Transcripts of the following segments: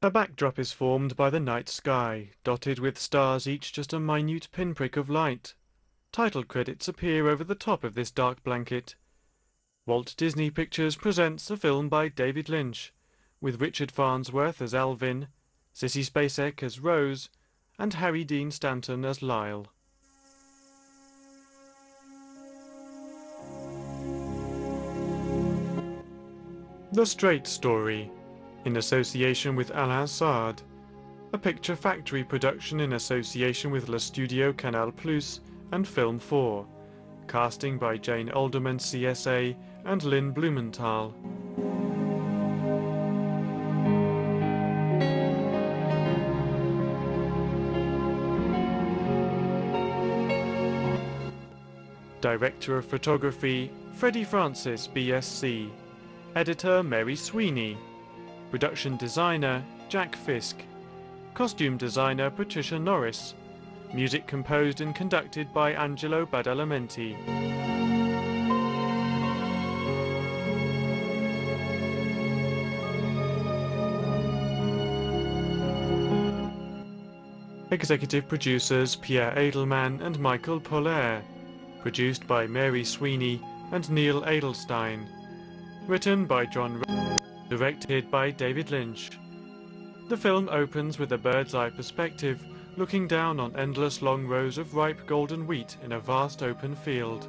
A backdrop is formed by the night sky, dotted with stars, each just a minute pinprick of light. Title credits appear over the top of this dark blanket. Walt Disney Pictures presents a film by David Lynch, with Richard Farnsworth as Alvin, Sissy Spacek as Rose, and Harry Dean Stanton as Lyle. The Straight Story, in association with Alain Sard, a Picture Factory production in association with Le Studio Canal Plus and Film 4, casting by Jane Alderman CSA and Lynn Blumenthal. Director of Photography, Freddie Francis BSc. Editor, Mary Sweeney. Production Designer, Jack Fisk. Costume Designer, Patricia Norris. Music composed and conducted by Angelo Badalamenti. Executive producers, Pierre Edelman and Michael Pollaert. Produced by Mary Sweeney and Neil Edelstein. Written by John Rowe, directed by David Lynch. The film opens with a bird's-eye perspective, looking down on endless long rows of ripe golden wheat in a vast open field.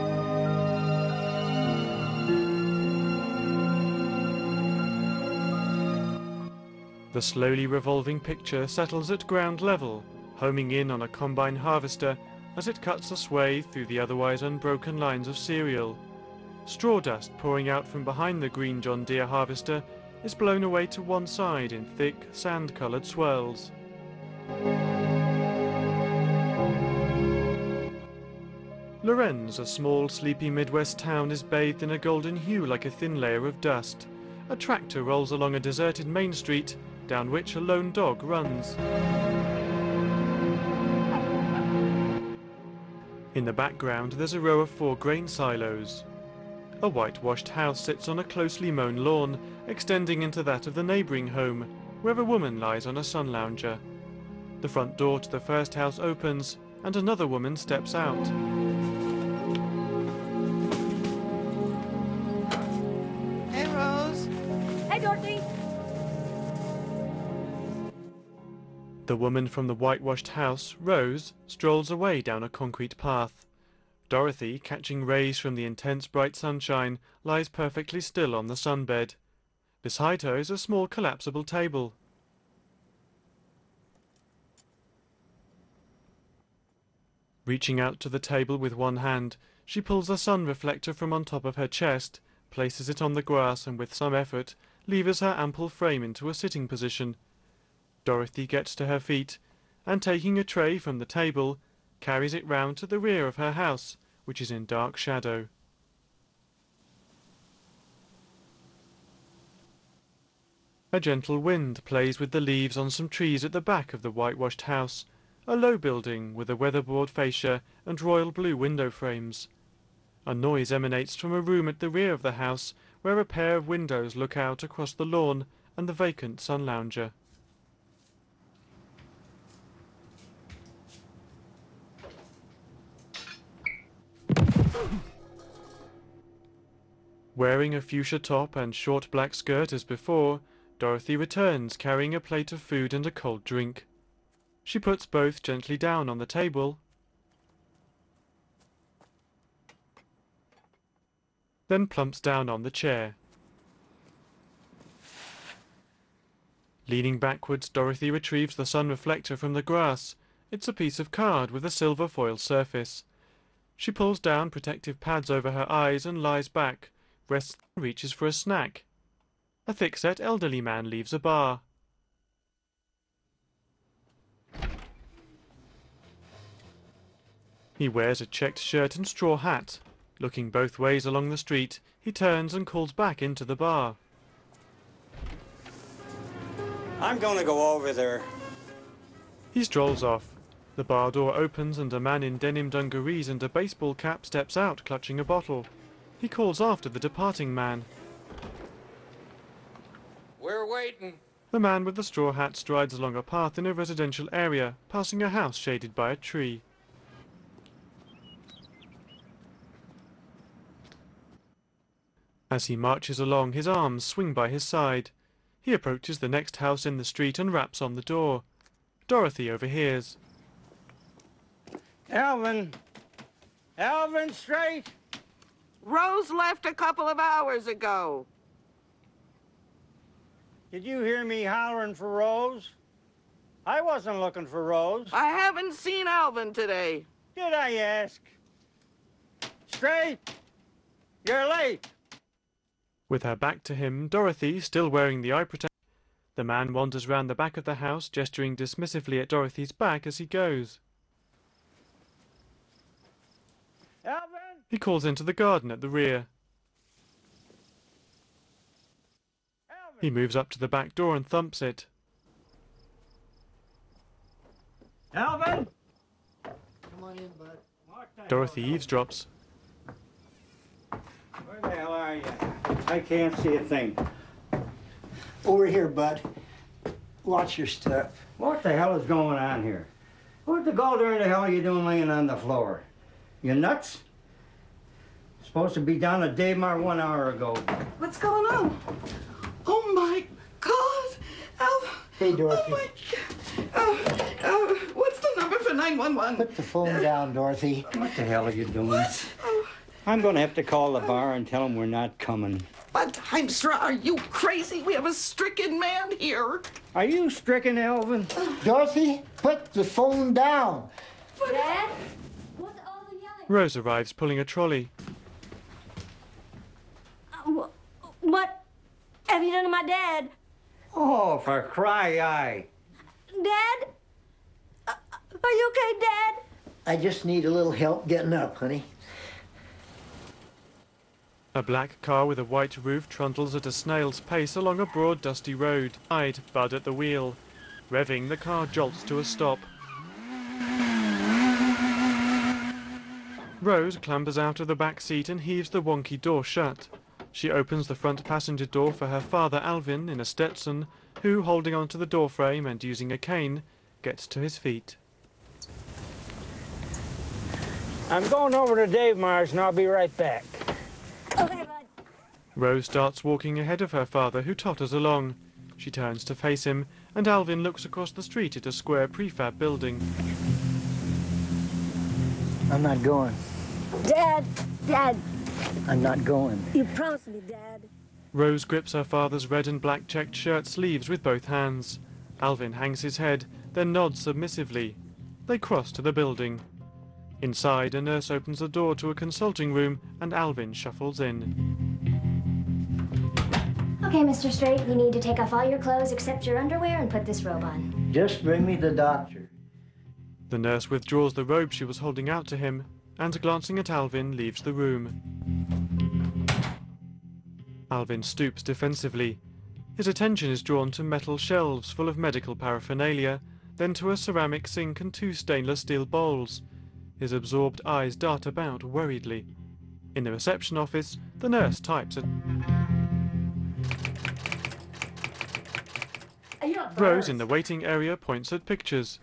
The slowly revolving picture settles at ground level, homing in on a combine harvester as it cuts a swathe through the otherwise unbroken lines of cereal. Straw dust pouring out from behind the green John Deere harvester is blown away to one side in thick, sand-coloured swirls. Lorenz, a small, sleepy Midwest town, is bathed in a golden hue like a thin layer of dust. A tractor rolls along a deserted main street, down which a lone dog runs. In the background, there's a row of 4 grain silos. A whitewashed house sits on a closely mown lawn, extending into that of the neighbouring home, where a woman lies on a sun lounger. The front door to the first house opens, and another woman steps out. Hey, Rose. Hey, Dorothy. The woman from the whitewashed house, Rose, strolls away down a concrete path. Dorothy, catching rays from the intense bright sunshine, lies perfectly still on the sunbed. Beside her is a small collapsible table. Reaching out to the table with one hand, she pulls a sun reflector from on top of her chest, places it on the grass, and with some effort levers her ample frame into a sitting position. Dorothy gets to her feet, and taking a tray from the table, carries it round to the rear of her house, which is in dark shadow. A gentle wind plays with the leaves on some trees at the back of the whitewashed house, a low building with a weatherboard fascia and royal blue window frames. A noise emanates from a room at the rear of the house, where a pair of windows look out across the lawn and the vacant sun lounger. Wearing a fuchsia top and short black skirt as before, Dorothy returns carrying a plate of food and a cold drink. She puts both gently down on the table, then plumps down on the chair. Leaning backwards, Dorothy retrieves the sun reflector from the grass. It's a piece of card with a silver foil surface. She pulls down protective pads over her eyes and lies back, rests and reaches for a snack. A thick-set elderly man leaves a bar. He wears a checked shirt and straw hat. Looking both ways along the street, he turns and calls back into the bar. I'm gonna go over there. He strolls off. The bar door opens and a man in denim dungarees and a baseball cap steps out, clutching a bottle. He calls after the departing man. We're waiting. The man with the straw hat strides along a path in a residential area, passing a house shaded by a tree. As he marches along, his arms swing by his side. He approaches the next house in the street and raps on the door. Dorothy overhears. Alvin! Alvin, straight! Rose left a couple of hours ago. Did you hear me hollering for Rose? I wasn't looking for Rose. I haven't seen Alvin today. Did I ask? Straight! You're late! With her back to him, Dorothy, still wearing the eye protection, the man wanders round the back of the house, gesturing dismissively at Dorothy's back as he goes. Alvin! He calls into the garden at the rear. Alvin! He moves up to the back door and thumps it. Alvin! Come on in, bud. Dorothy eavesdrops. Where the hell are you? I can't see a thing. Over here, bud. Watch your step. What the hell is going on here? What the golder in the hell are you doing laying on the floor? You nuts? Supposed to be down at Daymar 1 hour ago. What's going on? Oh, my God. Alvin. Hey, Dorothy. Oh, my God. What's the number for 911? Put the phone down, Dorothy. What the hell are you doing? What? Oh, I'm going to have to call the bar and tell them we're not coming. but I'm sure, are you crazy? We have a stricken man here. Are you stricken, Alvin? Dorothy, put the phone down. Dad? What's all the yelling? Rose arrives pulling a trolley. What have you done to my dad? Oh, for cry eye. Dad? Are you okay, Dad? I just need a little help getting up, honey. A black car with a white roof trundles at a snail's pace along a broad dusty road. Eyed Bud at the wheel. Revving, the car jolts to a stop. Rose clambers out of the back seat and heaves the wonky door shut. She opens the front passenger door for her father Alvin in a Stetson, who, holding onto the doorframe and using a cane, gets to his feet. I'm going over to Dave Mars and I'll be right back. Okay, bud. Rose starts walking ahead of her father, who totters along. She turns to face him, and Alvin looks across the street at a square prefab building. I'm not going. Dad, I'm not going. you promised me, Dad. Rose grips her father's red and black checked shirt sleeves with both hands. Alvin hangs his head, then nods submissively. They cross to the building. Inside, a nurse opens the door to a consulting room, and Alvin shuffles in. Okay, Mr. Straight, you need to take off all your clothes except your underwear and put this robe on. Just bring me the doctor. The nurse withdraws the robe she was holding out to him, and glancing at Alvin, leaves the room. Alvin stoops defensively. His attention is drawn to metal shelves full of medical paraphernalia, then to a ceramic sink and 2 stainless steel bowls. His absorbed eyes dart about worriedly. In the reception office, the nurse types at Rose in the waiting area points at pictures.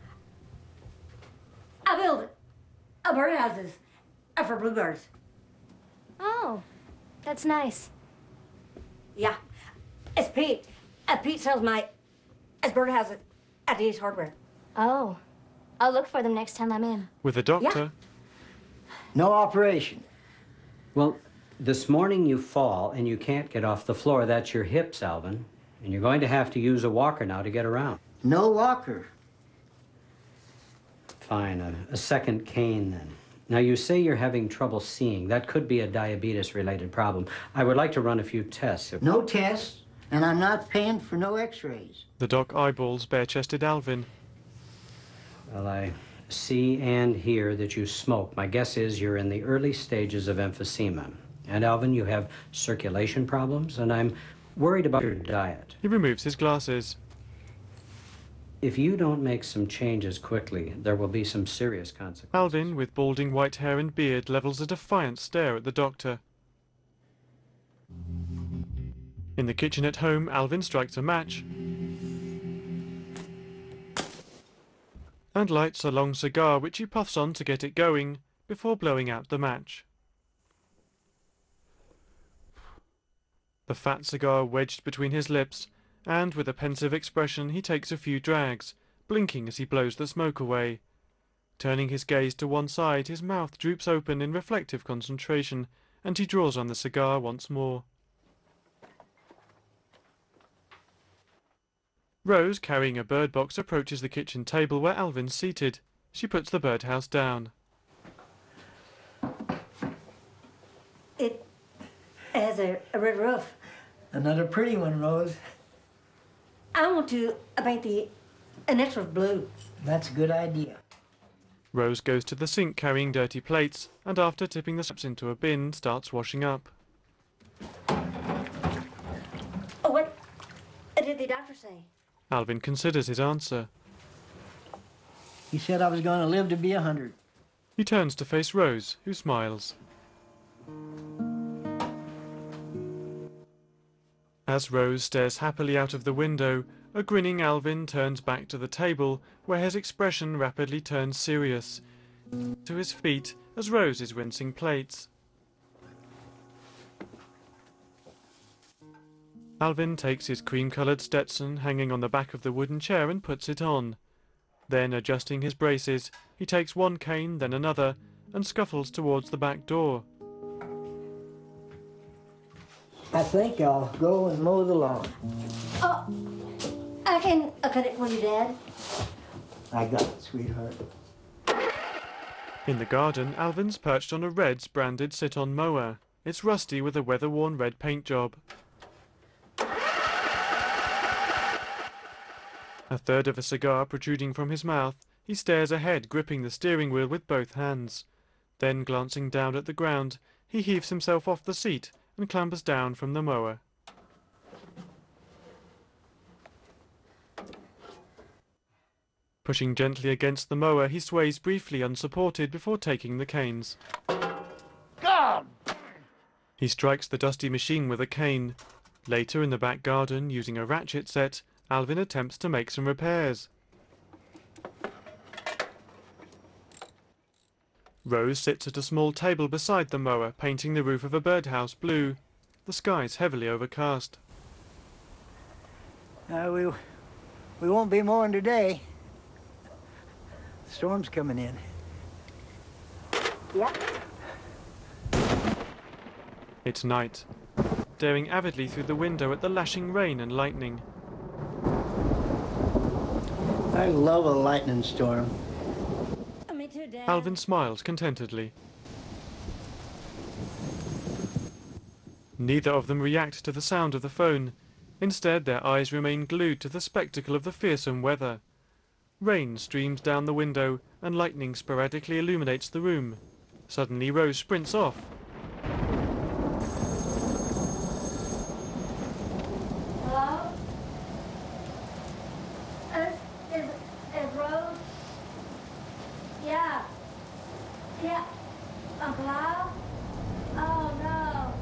I built birdhouses for bluebirds. Oh, that's nice. Yeah, it's Pete. Pete sells my birdhouses at the Ace Hardware. Oh, I'll look for them next time I'm in. With the doctor, No operation. Well, this morning you fall and you can't get off the floor. That's your hips, Alvin. And you're going to have to use a walker now to get around. No walker. Fine, a second cane then. Now, you say you're having trouble seeing. That could be a diabetes-related problem. I would like to run a few tests. No tests, and I'm not paying for no x-rays. the doc eyeballs bare-chested Alvin. Well, I see and hear that you smoke. My guess is you're in the early stages of emphysema. And, Alvin, you have circulation problems, and I'm worried about your diet. He removes his glasses. If you don't make some changes quickly, there will be some serious consequences. Alvin, with balding white hair and beard, levels a defiant stare at the doctor. In the kitchen at home, Alvin strikes a match. and lights a long cigar which he puffs on to get it going before blowing out the match. The fat cigar wedged between his lips, and with a pensive expression he takes a few drags, blinking as he blows the smoke away. Turning his gaze to one side, his mouth droops open in reflective concentration, and he draws on the cigar once more. Rose, carrying a bird box, approaches the kitchen table where Alvin's seated. She puts the birdhouse down. It has a red roof. Another pretty one, Rose. I want to paint the next roof blue. That's a good idea. Rose goes to the sink carrying dirty plates, and after tipping the soaps into a bin, starts washing up. Oh, what did the doctor say? Alvin considers his answer. He said I was going to live to be 100. He turns to face Rose, who smiles. As Rose stares happily out of the window, a grinning Alvin turns back to the table, where his expression rapidly turns serious. To his feet, as Rose is rinsing plates. Alvin takes his cream-coloured Stetson hanging on the back of the wooden chair and puts it on. Then, adjusting his braces, he takes one cane, then another, and scuffles towards the back door. I think I'll go and mow the lawn. Oh, I can cut it for you, Dad. I got it, sweetheart. In the garden, Alvin's perched on a Reds branded sit-on mower. It's rusty with a weather-worn red paint job. A third of a cigar protruding from his mouth, he stares ahead, gripping the steering wheel with both hands. Then, glancing down at the ground, he heaves himself off the seat and clambers down from the mower. Pushing gently against the mower, he sways briefly unsupported before taking the canes. God! He strikes the dusty machine with a cane. Later, in the back garden, using a ratchet set, Alvin attempts to make some repairs. Rose sits at a small table beside the mower, painting the roof of a birdhouse blue. The sky's heavily overcast. We won't be mowing today. The storm's coming in. Yep. It's night. Staring avidly through the window at the lashing rain and lightning. I love a lightning storm. Me too, Dad. Alvin smiles contentedly. Neither of them react to the sound of the phone. Instead, their eyes remain glued to the spectacle of the fearsome weather. Rain streams down the window, and lightning sporadically illuminates the room. Suddenly, Rose sprints off. Hello? Is Rose? Yeah. Yeah. Uncle Al? Oh, no.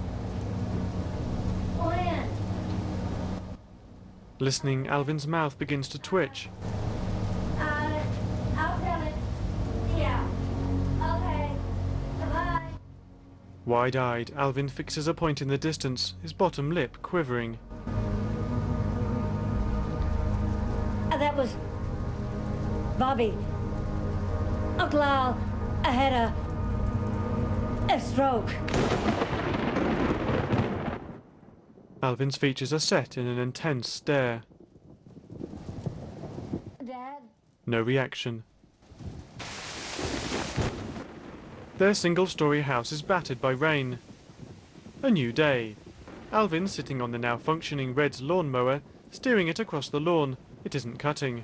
When? Listening, Alvin's mouth begins to twitch. I'll tell it. Yeah. Okay. Bye-bye. Wide-eyed, Alvin fixes a point in the distance, his bottom lip quivering. That was Bobby. Uncle Al had a stroke. Alvin's features are set in an intense stare. Dad? No reaction. Their single-story house is battered by rain. A new day. Alvin sitting on the now functioning Reds lawnmower, steering it across the lawn. It isn't cutting.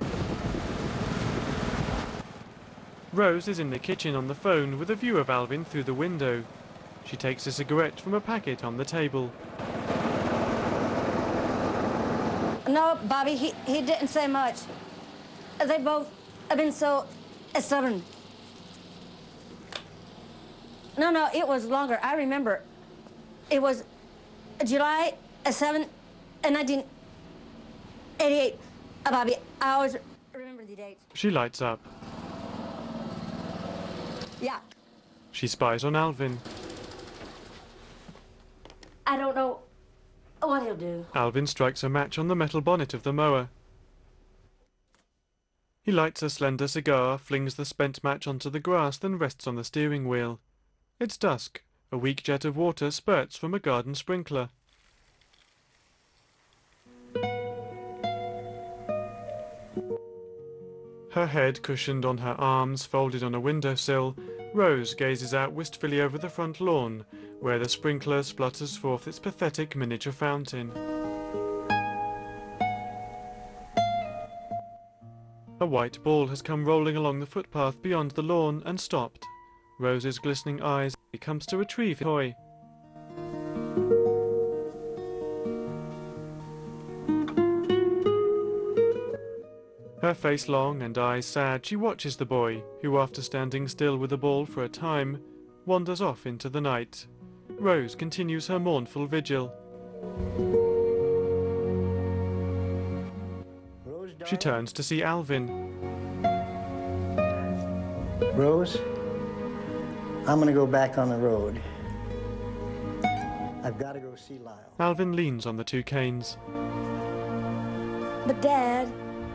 Rose is in the kitchen on the phone with a view of Alvin through the window. She takes a cigarette from a packet on the table. No, Bobby, he didn't say much. They both have been so stubborn. No, it was longer. I remember. It was July 7, 1988. Bobby, I always remember the dates. She lights up. Yeah. She spies on Alvin. I don't know what he'll do. Alvin strikes a match on the metal bonnet of the mower. He lights a slender cigar, flings the spent match onto the grass, then rests on the steering wheel. It's dusk. A weak jet of water spurts from a garden sprinkler. Her head cushioned on her arms, folded on a windowsill, Rose gazes out wistfully over the front lawn, where the sprinkler splutters forth its pathetic miniature fountain. A white ball has come rolling along the footpath beyond the lawn and stopped. Rose's glistening eyes comes to retrieve the toy. Her face long and eyes sad, she watches the boy, who after standing still with the ball for a time, wanders off into the night. Rose continues her mournful vigil. She turns to see Alvin. Rose, I'm gonna go back on the road. I've got to go see Lyle. Alvin leans on the two canes. But Dad,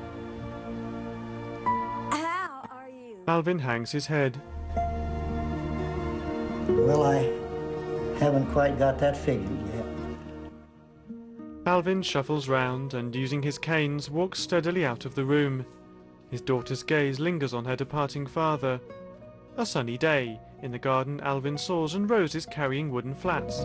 how are you? Alvin hangs his head. Well, I haven't quite got that figured yet. Alvin shuffles round and, using his canes, walks steadily out of the room. His daughter's gaze lingers on her departing father. A sunny day. In the garden, Alvin saws and Rose is carrying wooden flats.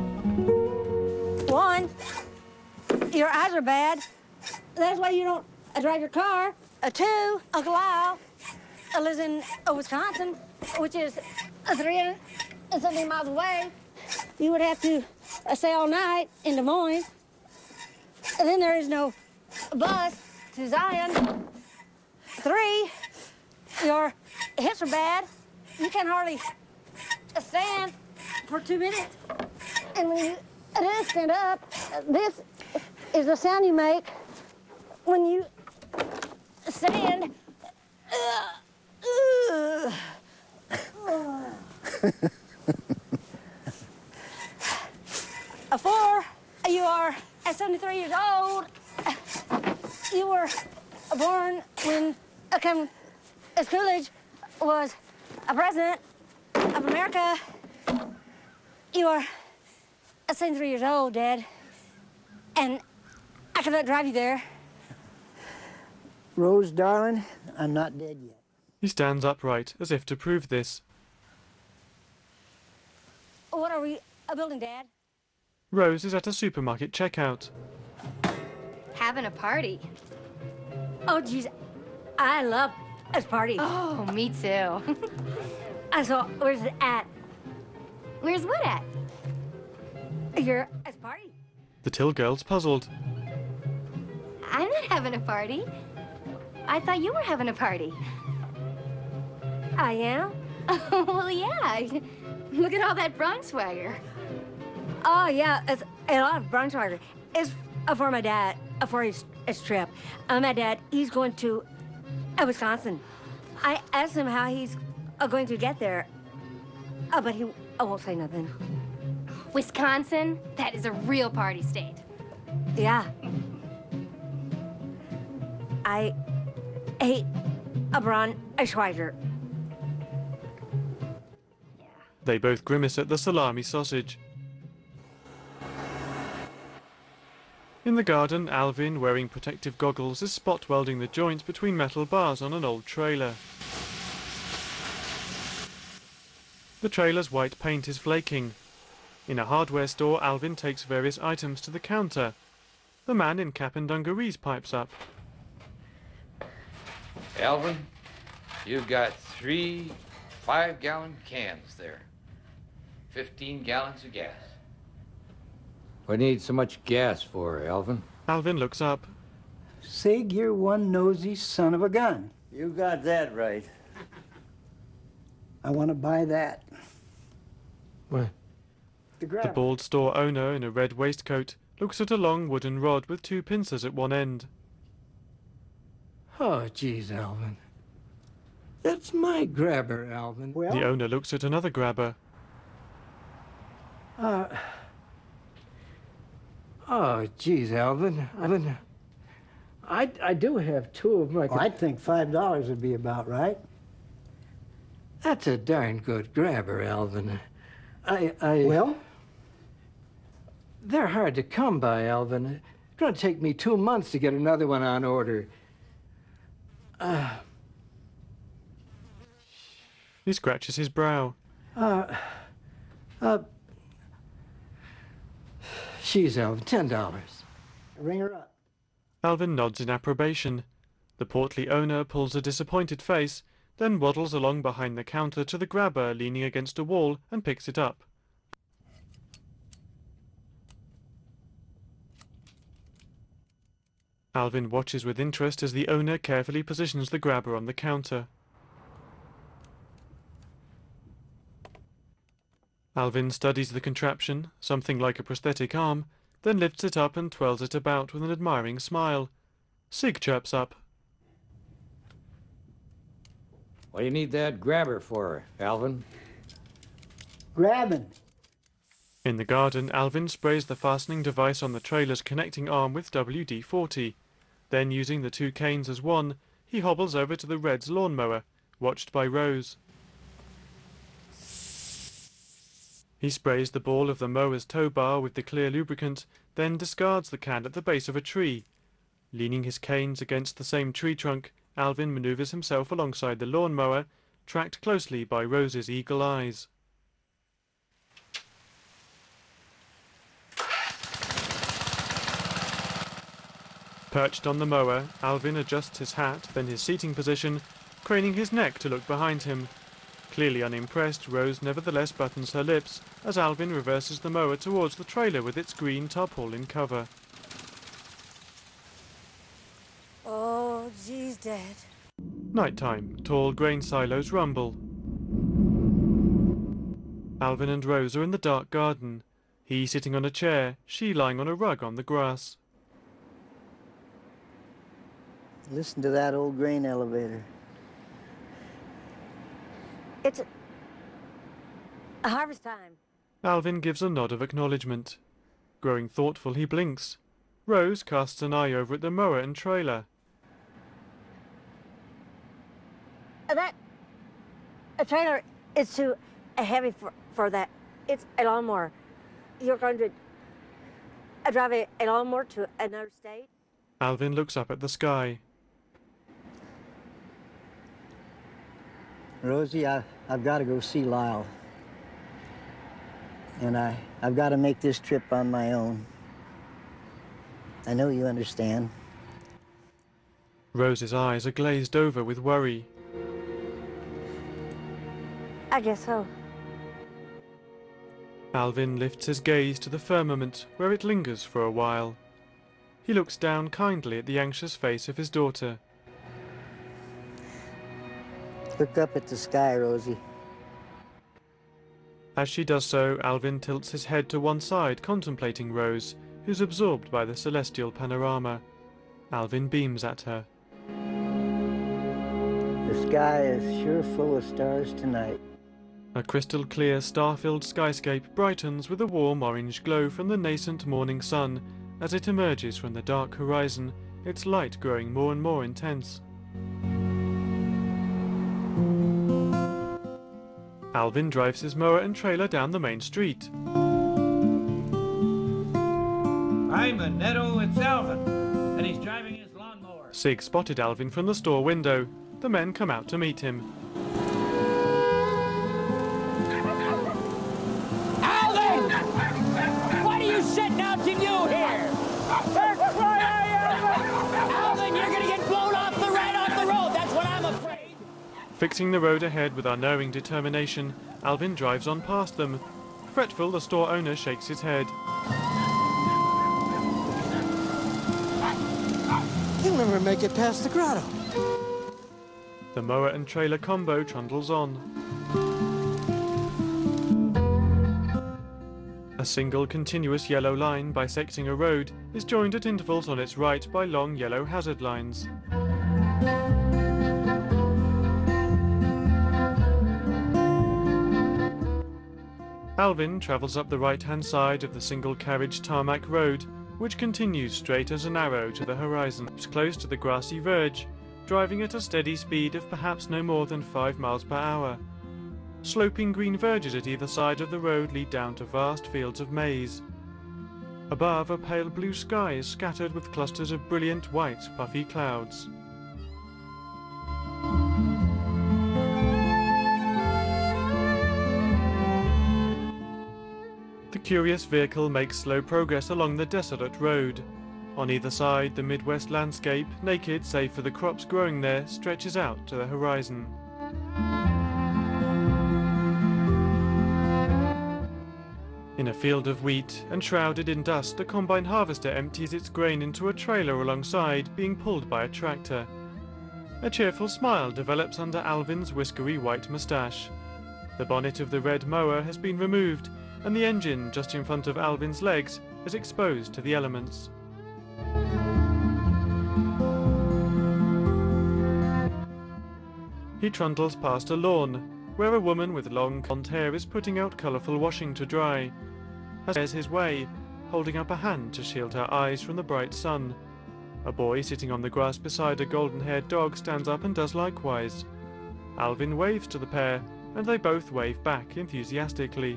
1, your eyes are bad. That's why you don't drive your car. 2, Uncle Lyle lives in Wisconsin, which is 370 miles away. You would have to stay all night in Des Moines. And then there is no bus to Zion. 3, your hips are bad. You can hardly stand for 2 minutes. And when you do stand up, this is the sound you make when you stand. 4, you are 73 years old. You were born when Coolidge was a president of America. You are 73 years old, Dad, and I cannot drive you there. Rose, darling, I'm not dead yet. He stands upright, as if to prove this. What are we building, Dad? Rose is at a supermarket checkout. Having a party. Oh, geez, I love this party. Oh, me too. So, where's it at? Where's what at? Your party. The Till girl's puzzled. I'm not having a party. I thought you were having a party. I am? Well, yeah. Look at all that Braunschweiger. Oh, yeah, it's a lot of Braunschweiger. It's for my dad, for his trip. My dad, he's going to Wisconsin. I asked him how he's going to get there, but he won't say nothing. Wisconsin? That is a real party state. Yeah. I hate a Braunschweiger. They both grimace at the salami sausage. In the garden, Alvin, wearing protective goggles, is spot welding the joints between metal bars on an old trailer. The trailer's white paint is flaking. In a hardware store, Alvin takes various items to the counter. The man in cap and dungarees pipes up. Alvin, you've got 3 5-gallon cans there. 15 gallons of gas. What do you need so much gas for, Alvin? Alvin looks up. Sig, you're one nosy son of a gun. You got that right. I want to buy that. What? The The gravel. bald store owner in a red waistcoat looks at a long wooden rod with 2 pincers at one end. Oh, geez, Alvin. That's my grabber, Alvin. Well, The owner looks at another grabber. Oh, geez, Alvin. I do have two of them. I think $5 would be about right. That's a darn good grabber, Alvin. Well? They're hard to come by, Alvin. It's gonna take me 2 months to get another one on order. He scratches his brow. She's Alvin, $10. Ring her up. Alvin nods in approbation. The portly owner pulls a disappointed face, then waddles along behind the counter to the grabber leaning against a wall and picks it up. Alvin watches with interest as the owner carefully positions the grabber on the counter. Alvin studies the contraption, something like a prosthetic arm, then lifts it up and twirls it about with an admiring smile. Sig chirps up. What do you need that grabber for, Alvin? Grabbing. In the garden, Alvin sprays the fastening device on the trailer's connecting arm with WD-40. Then, using the two canes as one, he hobbles over to the Red's lawnmower, watched by Rose. He sprays the ball of the mower's tow bar with the clear lubricant, then discards the can at the base of a tree. Leaning his canes against the same tree trunk, Alvin maneuvers himself alongside the lawnmower, tracked closely by Rose's eagle eyes. Perched on the mower, Alvin adjusts his hat, then his seating position, craning his neck to look behind him. Clearly unimpressed, Rose nevertheless buttons her lips as Alvin reverses the mower towards the trailer with its green tarpaulin cover. Oh, geez, Dad. Nighttime. Tall grain silos rumble. Alvin and Rose are in the dark garden. He sitting on a chair, she lying on a rug on the grass. Listen to that old grain elevator. It's a harvest time. Alvin gives a nod of acknowledgement. Growing thoughtful, he blinks. Rose casts an eye over at the mower and trailer. A trailer is too heavy for that. It's a lawnmower. You're going to drive a lawnmower to another state? Alvin looks up at the sky. Rosie, I've got to go see Lyle. And I've got to make this trip on my own. I know you understand. Rose's eyes are glazed over with worry. I guess so. Alvin lifts his gaze to the firmament, where it lingers for a while. He looks down kindly at the anxious face of his daughter. Look up at the sky, Rosie. As she does so, Alvin tilts his head to one side, contemplating Rose, who's absorbed by the celestial panorama. Alvin beams at her. The sky is sure full of stars tonight. A crystal clear, star-filled skyscape brightens with a warm orange glow from the nascent morning sun as it emerges from the dark horizon, its light growing more and more intense. Alvin drives his mower and trailer down the main street. Hi, Manetto, it's Alvin, and he's driving his lawnmower. Sig spotted Alvin from the store window. The men come out to meet him. Alvin! What are you setting out to do here? That's what I am! Alvin, you're gonna get blown off the road, that's what I'm afraid. Fixing the road ahead with unerring determination, Alvin drives on past them. Fretful, the store owner shakes his head. You'll never make it past the grotto. The mower and trailer combo trundles on. A single continuous yellow line bisecting a road is joined at intervals on its right by long yellow hazard lines. Alvin travels up the right-hand side of the single-carriage tarmac road, which continues straight as an arrow to the horizon. It's close to the grassy verge, driving at a steady speed of perhaps no more than 5 miles per hour. Sloping green verges at either side of the road lead down to vast fields of maize. Above, a pale blue sky is scattered with clusters of brilliant white, puffy clouds. The curious vehicle makes slow progress along the desolate road. On either side, the Midwest landscape, naked save for the crops growing there, stretches out to the horizon. In a field of wheat, and shrouded in dust, a combine harvester empties its grain into a trailer alongside, being pulled by a tractor. A cheerful smile develops under Alvin's whiskery white moustache. The bonnet of the red mower has been removed, and the engine just in front of Alvin's legs is exposed to the elements. He trundles past a lawn, where a woman with long blonde hair is putting out colourful washing to dry. As he bears his way, holding up a hand to shield her eyes from the bright sun. A boy sitting on the grass beside a golden-haired dog stands up and does likewise. Alvin waves to the pair, and they both wave back enthusiastically.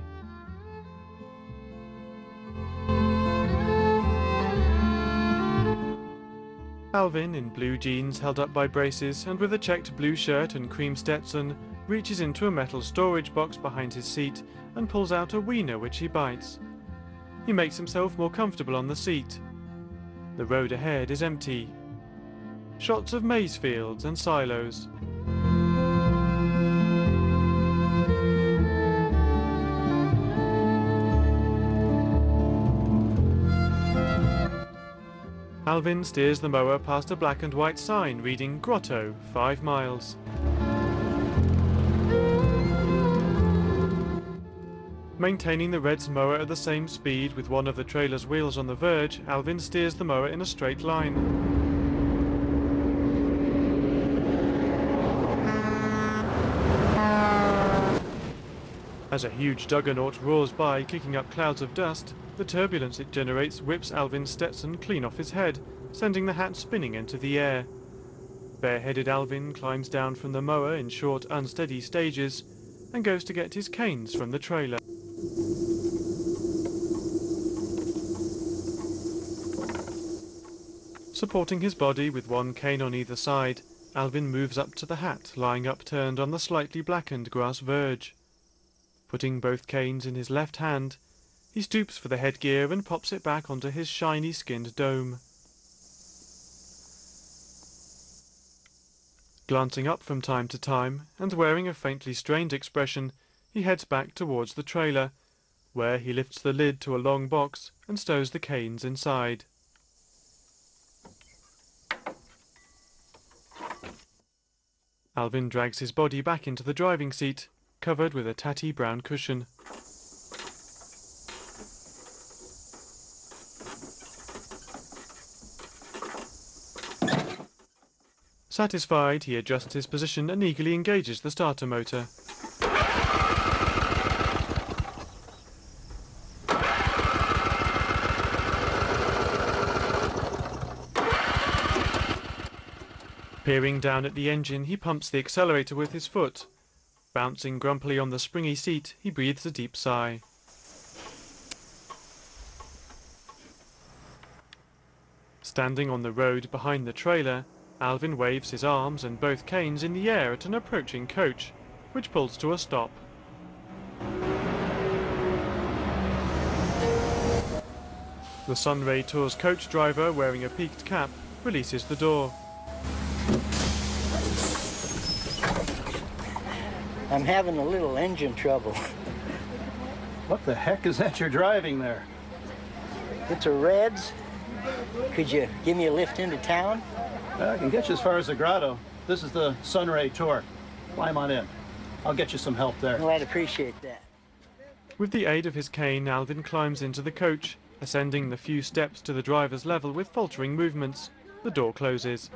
Alvin, in blue jeans held up by braces and with a checked blue shirt and cream Stetson, reaches into a metal storage box behind his seat and pulls out a wiener which he bites. He makes himself more comfortable on the seat. The road ahead is empty. Shots of maize fields and silos. Alvin steers the mower past a black and white sign reading Grotto, 5 miles. Maintaining the red's mower at the same speed with one of the trailer's wheels on the verge, Alvin steers the mower in a straight line. As a huge juggernaut roars by, kicking up clouds of dust, the turbulence it generates whips Alvin's Stetson clean off his head, sending the hat spinning into the air. Bareheaded Alvin climbs down from the mower in short, unsteady stages and goes to get his canes from the trailer. Supporting his body with one cane on either side, Alvin moves up to the hat lying upturned on the slightly blackened grass verge. Putting both canes in his left hand, he stoops for the headgear and pops it back onto his shiny skinned dome. Glancing up from time to time, and wearing a faintly strained expression, he heads back towards the trailer, where he lifts the lid to a long box and stows the canes inside. Alvin drags his body back into the driving seat, covered with a tatty brown cushion. Satisfied, he adjusts his position and eagerly engages the starter motor. Peering down at the engine, he pumps the accelerator with his foot. Bouncing grumpily on the springy seat, he breathes a deep sigh. Standing on the road behind the trailer, Alvin waves his arms and both canes in the air at an approaching coach, which pulls to a stop. The Sunray Tours coach driver, wearing a peaked cap, releases the door. I'm having a little engine trouble. What the heck is that you're driving there? It's a Reds. Could you give me a lift into town? I can get you as far as the grotto. This is the Sunray Tour. Climb on in. I'll get you some help there. Well, I'd appreciate that. With the aid of his cane, Alvin climbs into the coach, ascending the few steps to the driver's level with faltering movements. The door closes.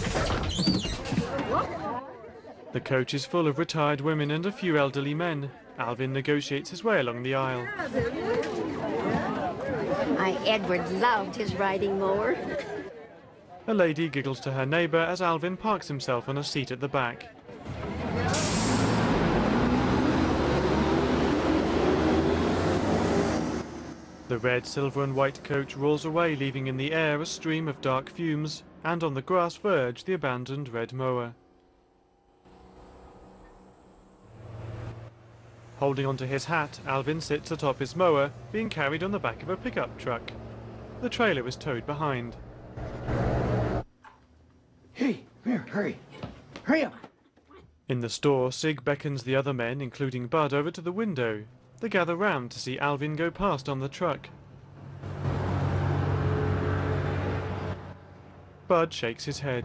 The coach is full of retired women and a few elderly men, Alvin negotiates his way along the aisle. My Edward loved his riding mower. A lady giggles to her neighbour as Alvin parks himself on a seat at the back. The red, silver and white coach rolls away, leaving in the air a stream of dark fumes, and on the grass verge the abandoned red mower. Holding onto his hat, Alvin sits atop his mower, being carried on the back of a pickup truck. The trailer is towed behind. Hey, come here, hurry. Hurry up. In the store, Sig beckons the other men, including Bud, over to the window. They gather round to see Alvin go past on the truck. Bud shakes his head.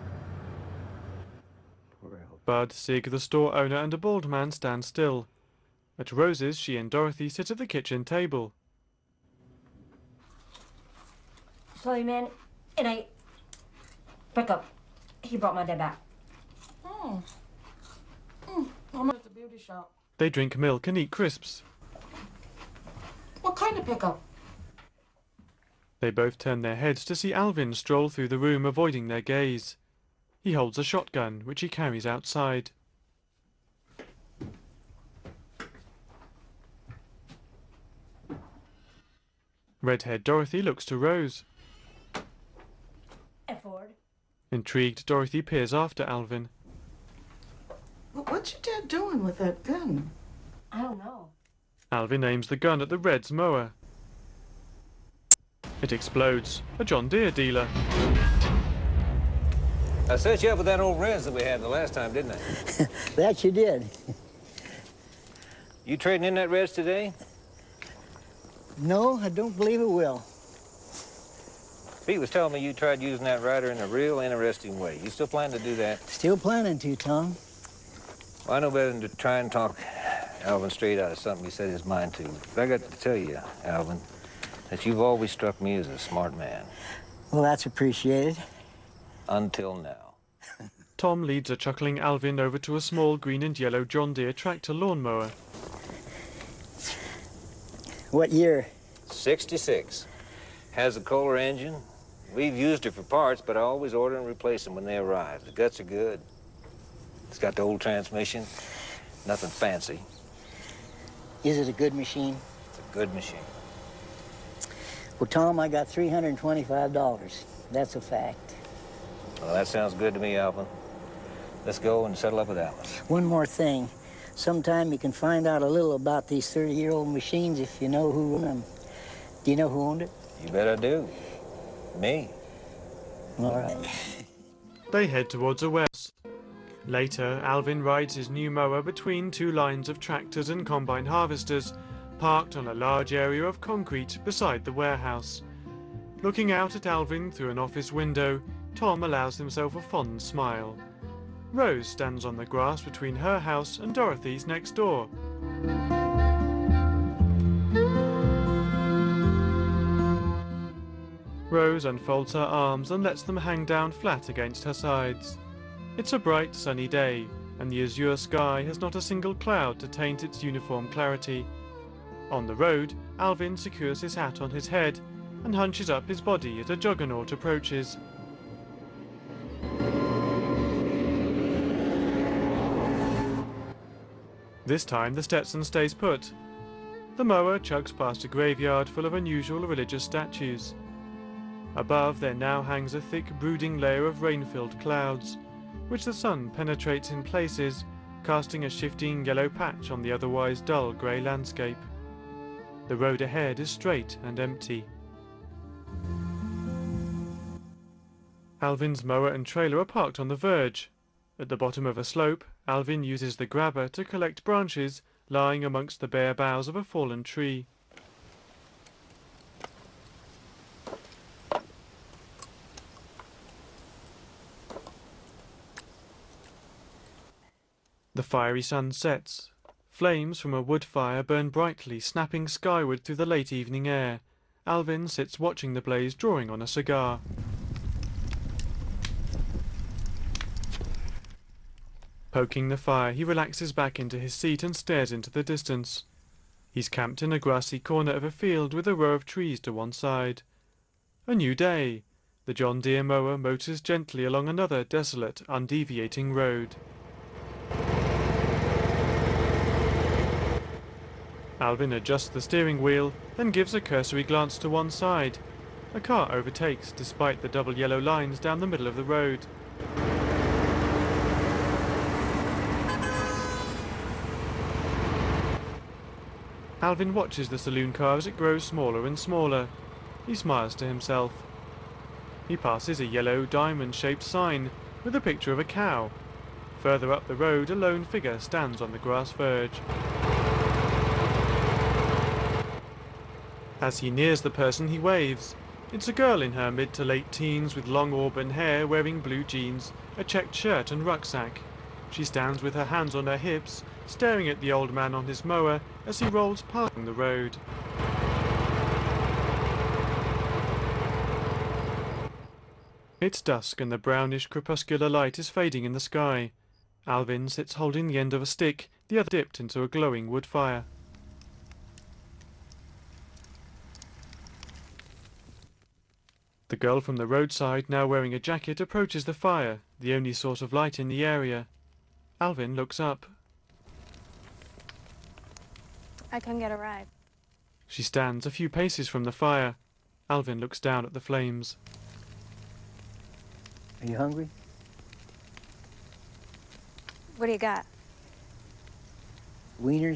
Bud, Sig, the store owner, and a bald man stand still. At Rose's, she and Dorothy sit at the kitchen table. Sorry, man. And I... Pick up. He brought my dad back. I'm at the beauty shop. They drink milk and eat crisps. What kind of pickup? They both turn their heads to see Alvin stroll through the room, avoiding their gaze. He holds a shotgun, which he carries outside. Redhead Dorothy looks to Rose. Ford. Intrigued, Dorothy peers after Alvin. What's your dad doing with that gun? I don't know. Alvin aims the gun at the Red's mower. It explodes. A John Deere dealer. I set you up with that old Res that we had the last time, didn't I? That you did. You trading in that Res today? No, I don't believe it will. Pete was telling me you tried using that rider in a real interesting way. You still plan to do that? Still planning to, Tom. Well, I know better than to try and talk Alvin straight out of something he set his mind to. But I got to tell you, Alvin, that you've always struck me as a smart man. Well, that's appreciated. Until now. Tom leads a chuckling Alvin over to a small green and yellow John Deere tractor lawnmower. What year? 66. Has a Kohler engine. We've used it for parts, but I always order and replace them when they arrive. The guts are good. It's got the old transmission. Nothing fancy. Is it a good machine? It's a good machine. Well, Tom, I got $325. That's a fact. Well, that sounds good to me, Alvin. Let's go and settle up with Alice. One more thing. Sometime you can find out a little about these 30-year-old machines if you know who owned them. Do you know who owned it? You bet I do. Me. All right. They head towards a warehouse. Later, Alvin rides his new mower between two lines of tractors and combine harvesters, parked on a large area of concrete beside the warehouse. Looking out at Alvin through an office window, Tom allows himself a fond smile. Rose stands on the grass between her house and Dorothy's next door. Rose unfolds her arms and lets them hang down flat against her sides. It's a bright, sunny day, and the azure sky has not a single cloud to taint its uniform clarity. On the road, Alvin secures his hat on his head and hunches up his body as a juggernaut approaches. This time the Stetson stays put. The mower chugs past a graveyard full of unusual religious statues. Above there now hangs a thick brooding layer of rain-filled clouds, which the sun penetrates in places, casting a shifting yellow patch on the otherwise dull grey landscape. The road ahead is straight and empty. Alvin's mower and trailer are parked on the verge. At the bottom of a slope, Alvin uses the grabber to collect branches lying amongst the bare boughs of a fallen tree. The fiery sun sets. Flames from a wood fire burn brightly, snapping skyward through the late evening air. Alvin sits watching the blaze, drawing on a cigar. Poking the fire, he relaxes back into his seat and stares into the distance. He's camped in a grassy corner of a field with a row of trees to one side. A new day. The John Deere mower motors gently along another desolate, undeviating road. Alvin adjusts the steering wheel, then gives a cursory glance to one side. A car overtakes, despite the double yellow lines down the middle of the road. Alvin watches the saloon car as it grows smaller and smaller. He smiles to himself. He passes a yellow diamond-shaped sign with a picture of a cow. Further up the road, a lone figure stands on the grass verge. As he nears the person, he waves. It's a girl in her mid to late teens with long auburn hair, wearing blue jeans, a checked shirt and rucksack. She stands with her hands on her hips, staring at the old man on his mower as he rolls past the road. It's dusk and the brownish crepuscular light is fading in the sky. Alvin sits holding the end of a stick, the other dipped into a glowing wood fire. The girl from the roadside, now wearing a jacket, approaches the fire, the only source of light in the area. Alvin looks up. I couldn't get a ride. She stands a few paces from the fire. Alvin looks down at the flames. Are you hungry? What do you got? Wieners?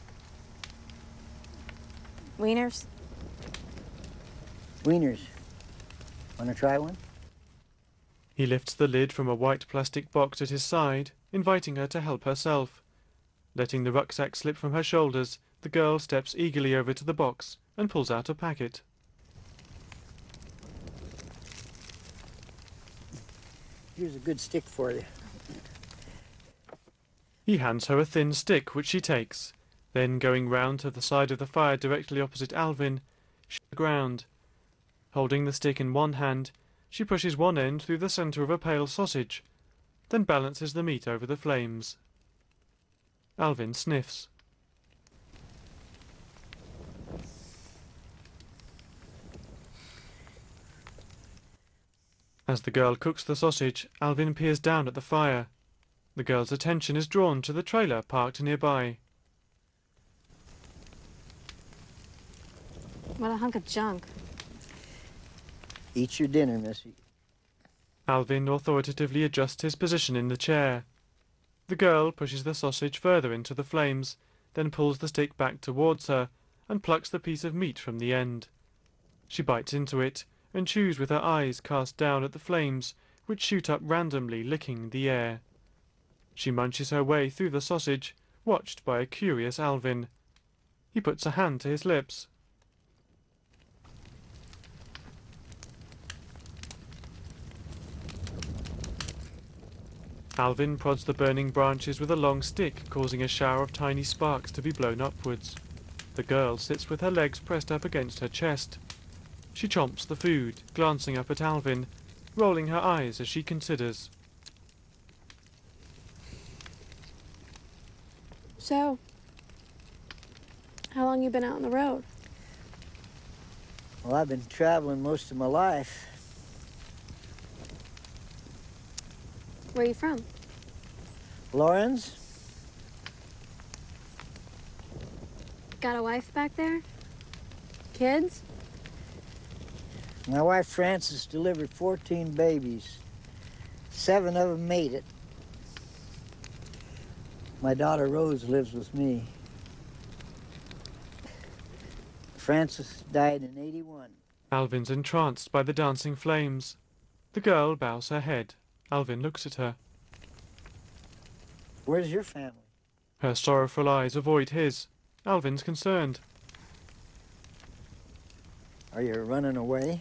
Wieners? Wieners. Want to try one? He lifts the lid from a white plastic box at his side, inviting her to help herself. Letting the rucksack slip from her shoulders, the girl steps eagerly over to the box and pulls out a packet. Here's a good stick for you. He hands her a thin stick, which she takes. Then, going round to the side of the fire directly opposite Alvin, she on the ground. Holding the stick in one hand, she pushes one end through the centre of a pale sausage, then balances the meat over the flames. Alvin sniffs. As the girl cooks the sausage, Alvin peers down at the fire. The girl's attention is drawn to the trailer parked nearby. What a hunk of junk. Eat your dinner, missy. Alvin authoritatively adjusts his position in the chair. The girl pushes the sausage further into the flames, then pulls the stick back towards her and plucks the piece of meat from the end. She bites into it and chews with her eyes cast down at the flames, which shoot up randomly, licking the air. She munches her way through the sausage, watched by a curious Alvin. He puts a hand to his lips. Alvin prods the burning branches with a long stick, causing a shower of tiny sparks to be blown upwards. The girl sits with her legs pressed up against her chest. She chomps the food, glancing up at Alvin, rolling her eyes as she considers. So, how long you been out on the road? Well, I've been traveling most of my life. Where are you from? Lawrence? Got a wife back there? Kids? My wife Frances delivered 14 babies. 7 of them made it. My daughter Rose lives with me. Frances died in '81. Alvin's entranced by the dancing flames. The girl bows her head. Alvin looks at her. Where's your family? Her sorrowful eyes avoid his. Alvin's concerned. Are you running away?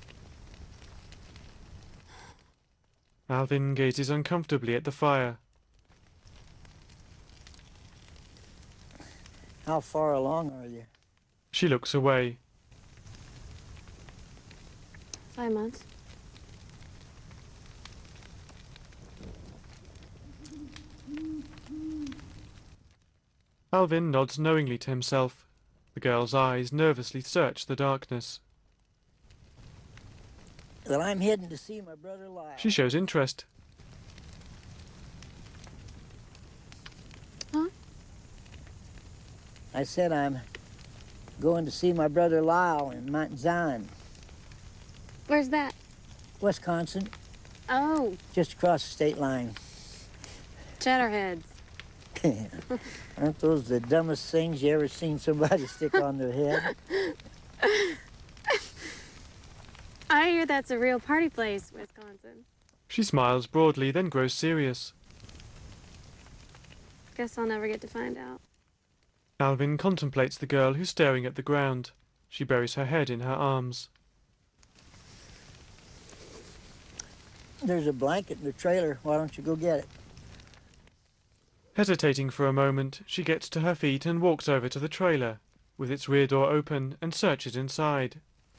Alvin gazes uncomfortably at the fire. How far along are you? She looks away. 5 months. Alvin nods knowingly to himself. The girl's eyes nervously search the darkness. Well, I'm heading to see my brother Lyle. She shows interest. Huh? I said I'm going to see my brother Lyle in Mount Zion. Where's that? Wisconsin. Oh, Just across the state line. Cheddarheads. Aren't those the dumbest things you ever seen somebody stick on their head? I hear that's a real party place, Wisconsin. She smiles broadly, then grows serious. Guess I'll never get to find out. Alvin contemplates the girl who's staring at the ground. She buries her head in her arms. There's a blanket in the trailer. Why don't you go get it? Hesitating for a moment, she gets to her feet and walks over to the trailer, with its rear door open, and searches inside.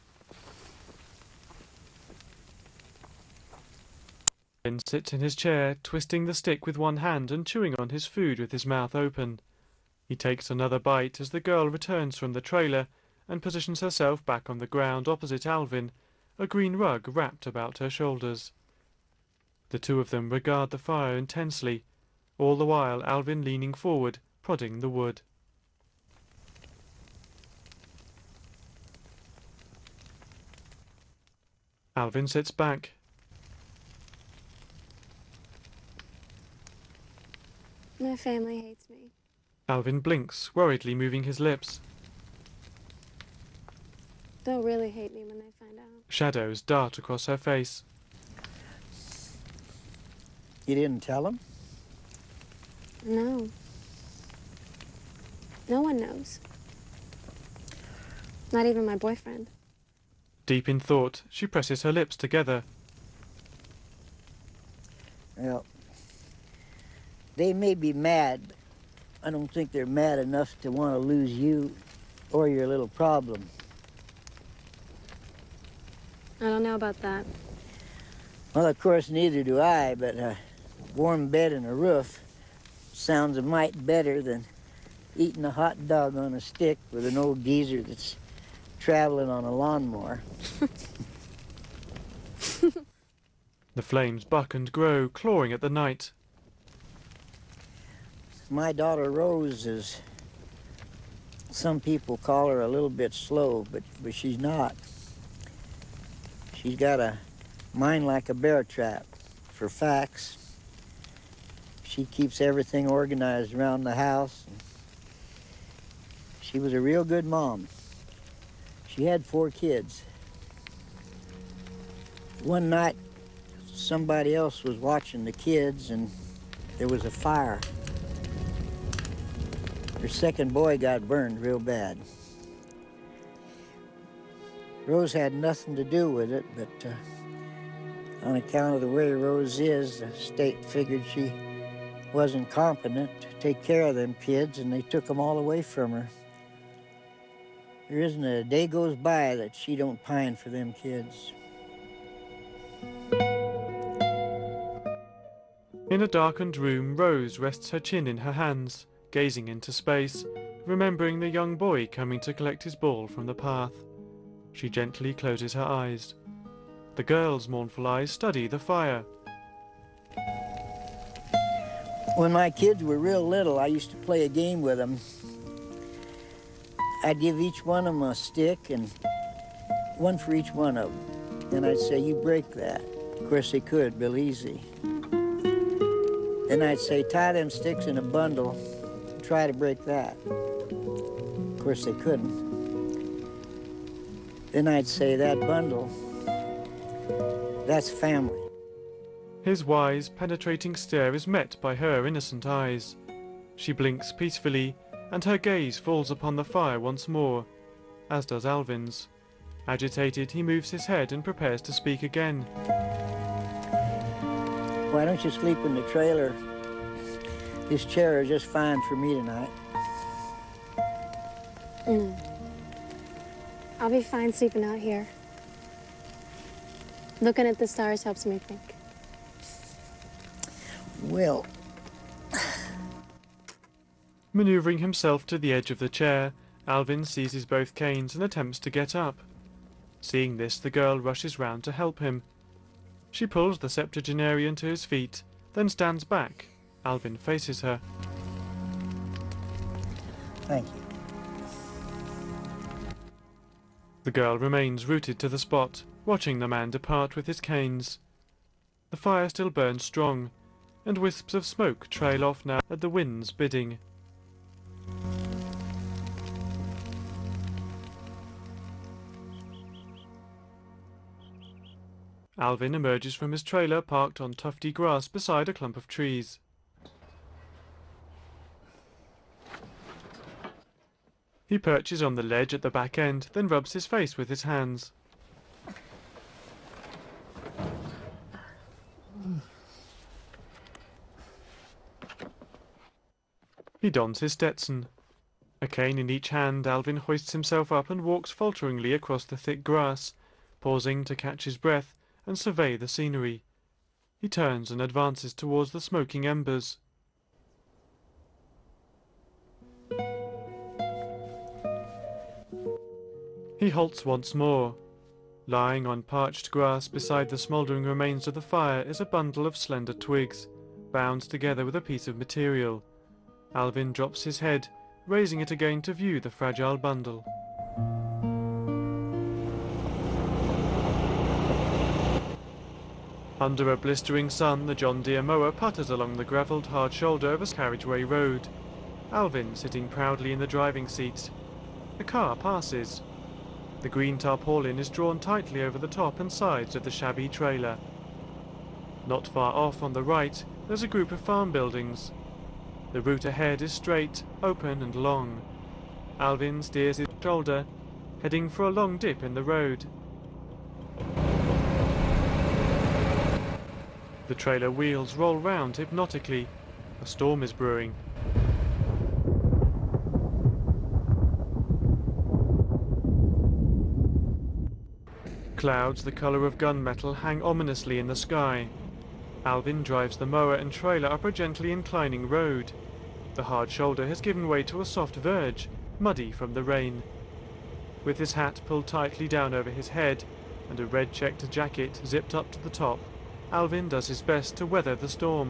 Alvin sits in his chair, twisting the stick with one hand and chewing on his food with his mouth open. He takes another bite as the girl returns from the trailer and positions herself back on the ground opposite Alvin, a green rug wrapped about her shoulders. The two of them regard the fire intensely, all the while Alvin leaning forward, prodding the wood. Alvin sits back. My family hates me. Alvin blinks, worriedly moving his lips. They'll really hate me when they find out. Shadows dart across her face. You didn't tell them? No. No one knows. Not even my boyfriend. Deep in thought, she presses her lips together. Well, they may be mad, but I don't think they're mad enough to want to lose you or your little problem. I don't know about that. Well, of course, neither do I, but a warm bed and a roof sounds a mite better than eating a hot dog on a stick with an old geezer that's traveling on a lawnmower. The flames buck and grow, clawing at the night. My daughter Rose is, some people call her a little bit slow, but she's not. She's got a mind like a bear trap for facts. She keeps everything organized around the house. She was a real good mom. She had 4 kids. One night, somebody else was watching the kids and there was a fire. Her second boy got burned real bad. Rose had nothing to do with it, but on account of the way Rose is, the state figured she wasn't competent to take care of them kids, and they took them all away from her. There isn't a day goes by that she don't pine for them kids. In a darkened room, Rose rests her chin in her hands, gazing into space, remembering the young boy coming to collect his ball from the path. She gently closes her eyes. The girl's mournful eyes study the fire. When my kids were real little, I used to play a game with them. I'd give each one of them a stick, and one for each one of them. And I'd say, you break that. Of course they could, real easy. Then I'd say, tie them sticks in a bundle, and try to break that. Of course they couldn't. Then I'd say, that bundle, that's family. His wise, penetrating stare is met by her innocent eyes. She blinks peacefully, and her gaze falls upon the fire once more, as does Alvin's. Agitated, he moves his head and prepares to speak again. Why don't you sleep in the trailer? This chair is just fine for me tonight. I'll be fine sleeping out here. Looking at the stars helps me think. Well, Maneuvering himself to the edge of the chair, Alvin seizes both canes and attempts to get up. Seeing this, the girl rushes round to help him. She pulls the septuagenarian to his feet, then stands back. Alvin faces her. Thank you. The girl remains rooted to the spot, watching the man depart with his canes. The fire still burns strong, and wisps of smoke trail off now at the wind's bidding. Alvin emerges from his trailer parked on tufty grass beside a clump of trees. He perches on the ledge at the back end, then rubs his face with his hands. He dons his Stetson. A cane in each hand, Alvin hoists himself up and walks falteringly across the thick grass, pausing to catch his breath and survey the scenery. He turns and advances towards the smoking embers. He halts once more. Lying on parched grass beside the smouldering remains of the fire is a bundle of slender twigs, bound together with a piece of material. Alvin drops his head, raising it again to view the fragile bundle. Under a blistering sun, the John Deere mower putters along the gravelled hard shoulder of a carriageway road. Alvin sitting proudly in the driving seat. A car passes. The green tarpaulin is drawn tightly over the top and sides of the shabby trailer. Not far off on the right, there's a group of farm buildings. The route ahead is straight, open and long. Alvin steers his shoulder, heading for a long dip in the road. The trailer wheels roll round hypnotically. A storm is brewing. Clouds the colour of gunmetal hang ominously in the sky. Alvin drives the mower and trailer up a gently inclining road. The hard shoulder has given way to a soft verge, muddy from the rain. With his hat pulled tightly down over his head and a red checked jacket zipped up to the top, Alvin does his best to weather the storm.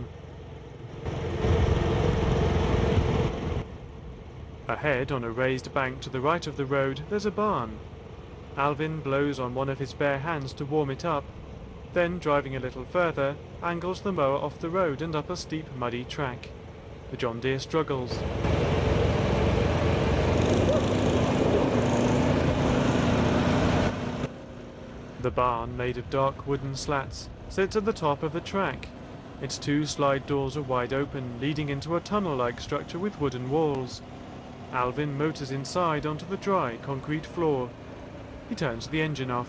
Ahead, on a raised bank to the right of the road, there's a barn. Alvin blows on one of his bare hands to warm it up, then, driving a little further, angles the mower off the road and up a steep, muddy track. The John Deere struggles. The barn, made of dark wooden slats, sits at the top of the track. Its two slide doors are wide open, leading into a tunnel-like structure with wooden walls. Alvin motors inside onto the dry concrete floor. He turns the engine off.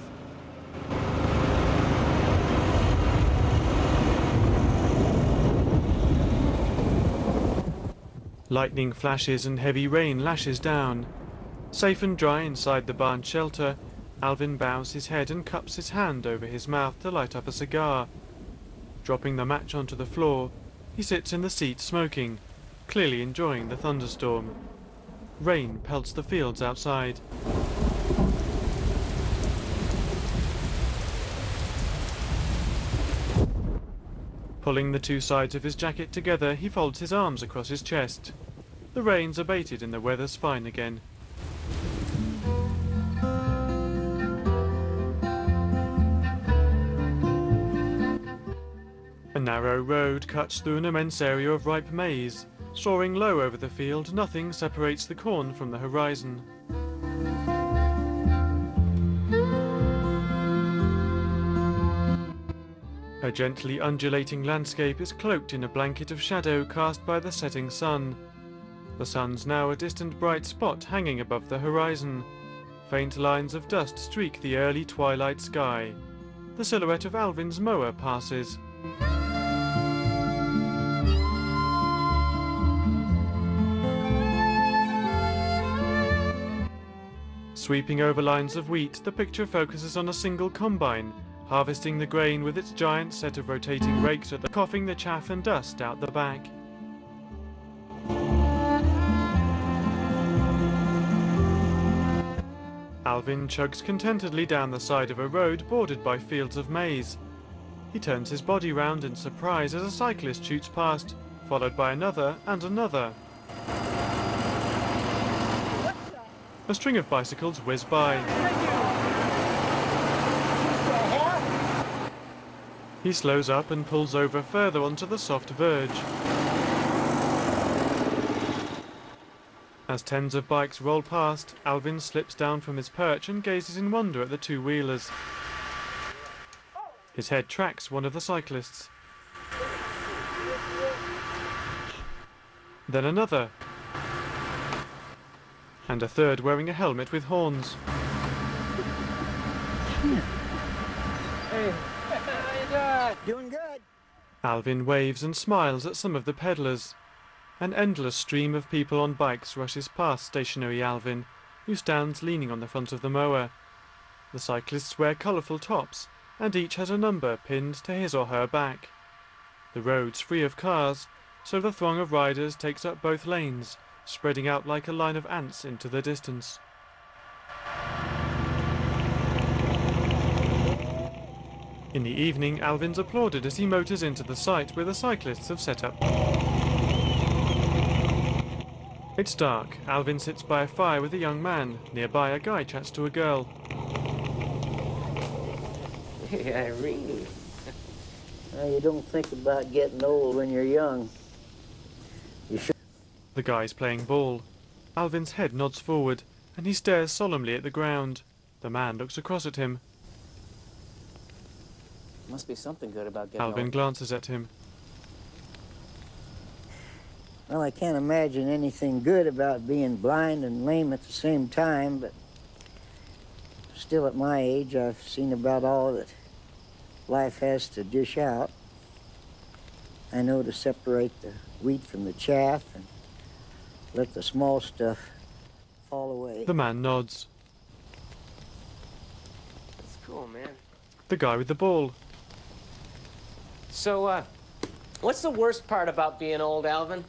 Lightning flashes and heavy rain lashes down. Safe and dry inside the barn shelter, Alvin bows his head and cups his hand over his mouth to light up a cigar. Dropping the match onto the floor, he sits in the seat smoking, clearly enjoying the thunderstorm. Rain pelts the fields outside. Pulling the two sides of his jacket together, he folds his arms across his chest. The rain's abated and the weather's fine again. A narrow road cuts through an immense area of ripe maize. Soaring low over the field, nothing separates the corn from the horizon. A gently undulating landscape is cloaked in a blanket of shadow cast by the setting sun. The sun's now a distant bright spot hanging above the horizon. Faint lines of dust streak the early twilight sky. The silhouette of Alvin's mower passes. Sweeping over lines of wheat, the picture focuses on a single combine, harvesting the grain with its giant set of rotating rakes at the coughing the chaff and dust out the back. Alvin chugs contentedly down the side of a road bordered by fields of maize. He turns his body round in surprise as a cyclist shoots past, followed by another and another. A string of bicycles whiz by. He slows up and pulls over further onto the soft verge. As tens of bikes roll past, Alvin slips down from his perch and gazes in wonder at the two-wheelers. His head tracks one of the cyclists. Then another. And a third wearing a helmet with horns. Hey, how you doing? Doing good. Alvin waves and smiles at some of the peddlers. An endless stream of people on bikes rushes past stationary Alvin, who stands leaning on the front of the mower. The cyclists wear colourful tops, and each has a number pinned to his or her back. The road's free of cars, so the throng of riders takes up both lanes, spreading out like a line of ants into the distance. In the evening, Alvin's applauded as he motors into the site where the cyclists have set up. It's dark. Alvin sits by a fire with a young man. Nearby, a guy chats to a girl. Hey, Irene. You don't think about getting old when you're young. You should. The guy's playing ball. Alvin's head nods forward, and he stares solemnly at the ground. The man looks across at him. Must be something good about getting Alvin old. glances at him. Well, I can't imagine anything good about being blind and lame at the same time, but still at my age, I've seen about all that life has to dish out. I know to separate the wheat from the chaff and let the small stuff fall away. The man nods. That's cool, man. The guy with the ball. So, what's the worst part about being old, Alvin?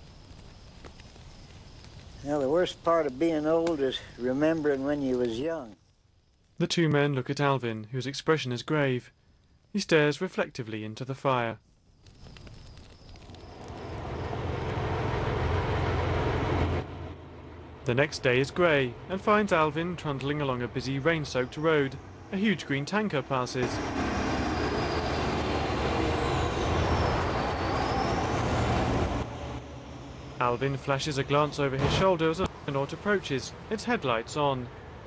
Well, the worst part of being old is remembering when you was young. The two men look at Alvin, whose expression is grave. He stares reflectively into the fire. The next day is grey, and finds Alvin trundling along a busy rain-soaked road. A huge green tanker passes. Alvin flashes a glance over his shoulder as a Juggernaut approaches, its headlights on.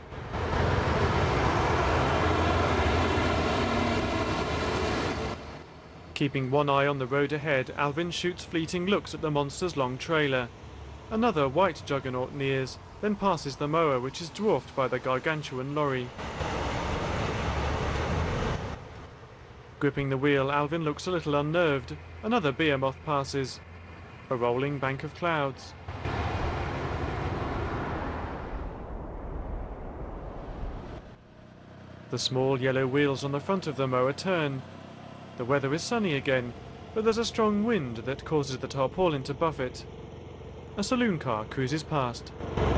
Keeping one eye on the road ahead, Alvin shoots fleeting looks at the monster's long trailer. Another white Juggernaut nears, then passes the mower, which is dwarfed by the gargantuan lorry. Gripping the wheel, Alvin looks a little unnerved. Another behemoth passes. A rolling bank of clouds. The small yellow wheels on the front of the mower turn. The weather is sunny again, but there's a strong wind that causes the tarpaulin to buffet. A saloon car cruises past.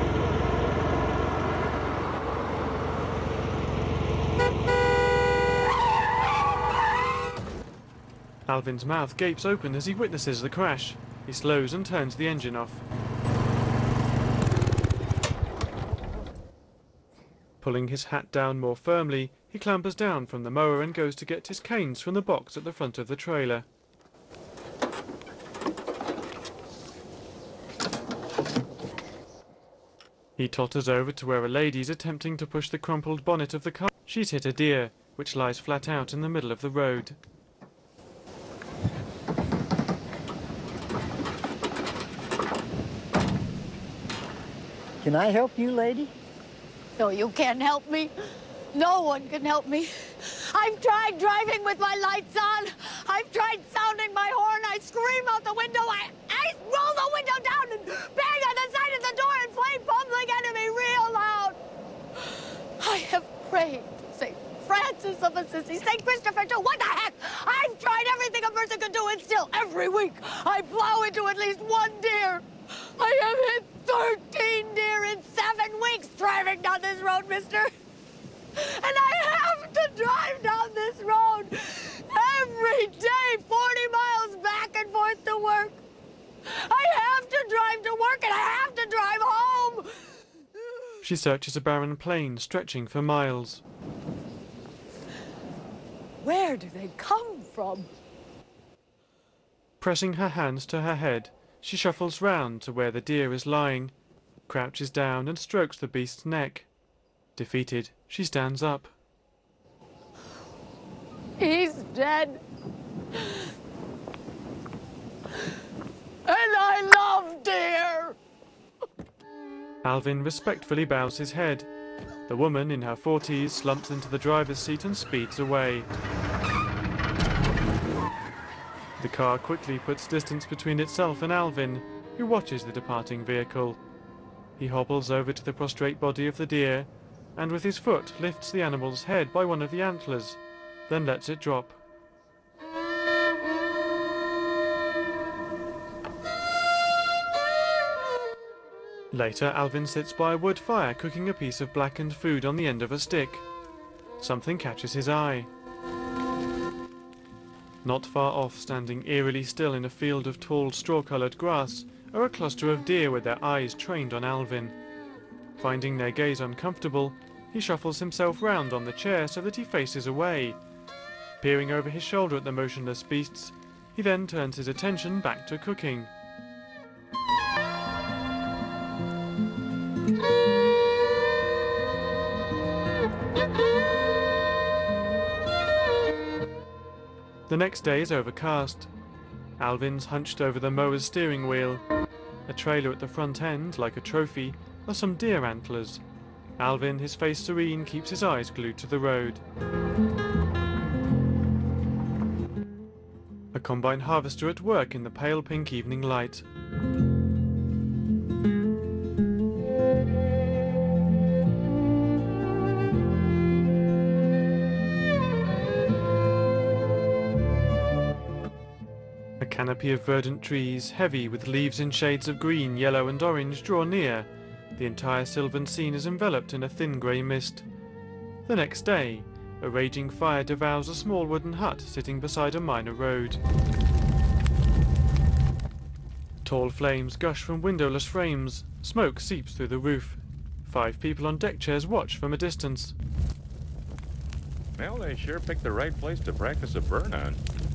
Alvin's mouth gapes open as he witnesses the crash. He slows and turns the engine off. Pulling his hat down more firmly, he clambers down from the mower and goes to get his canes from the box at the front of the trailer. He totters over to where a lady's attempting to push the crumpled bonnet of the car. She's hit a deer, which lies flat out in the middle of the road. Can I help you, lady? No, you can't help me. No one can help me. I've tried driving with my lights on. I've tried sounding my horn. I scream out the window. I roll the window down and bang on the side of the door and play Public Enemy real loud. I have prayed to St. Francis of Assisi, St. Christopher too. What the heck? I've tried everything a person could do, and still every week I plow into at least one deer. I have hit 13 deer in 7 weeks driving down this road, mister. And I have to drive down this road every day, 40 miles back and forth to work. I have to drive to work and I have to drive home. She searches a barren plain stretching for miles. Where do they come from? Pressing her hands to her head, she shuffles round to where the deer is lying, crouches down and strokes the beast's neck. Defeated, she stands up. He's dead. And I love deer. Alvin respectfully bows his head. The woman in her 40s slumps into the driver's seat and speeds away. The car quickly puts distance between itself and Alvin, who watches the departing vehicle. He hobbles over to the prostrate body of the deer, and with his foot lifts the animal's head by one of the antlers, then lets it drop. Later, Alvin sits by a wood fire cooking a piece of blackened food on the end of a stick. Something catches his eye. Not far off, standing eerily still in a field of tall straw-coloured grass, are a cluster of deer with their eyes trained on Alvin. Finding their gaze uncomfortable, he shuffles himself round on the chair so that he faces away. Peering over his shoulder at the motionless beasts, he then turns his attention back to cooking. The next day is overcast. Alvin's hunched over the mower's steering wheel. A trailer at the front end, like a trophy, are some deer antlers. Alvin, his face serene, keeps his eyes glued to the road. A combine harvester at work in the pale pink evening light. A canopy of verdant trees, heavy with leaves in shades of green, yellow and orange, draw near. The entire sylvan scene is enveloped in a thin grey mist. The next day, a raging fire devours a small wooden hut sitting beside a minor road. Tall flames gush from windowless frames. Smoke seeps through the roof. 5 people on deck chairs watch from a distance. Well, they sure picked the right place to practice a burn on.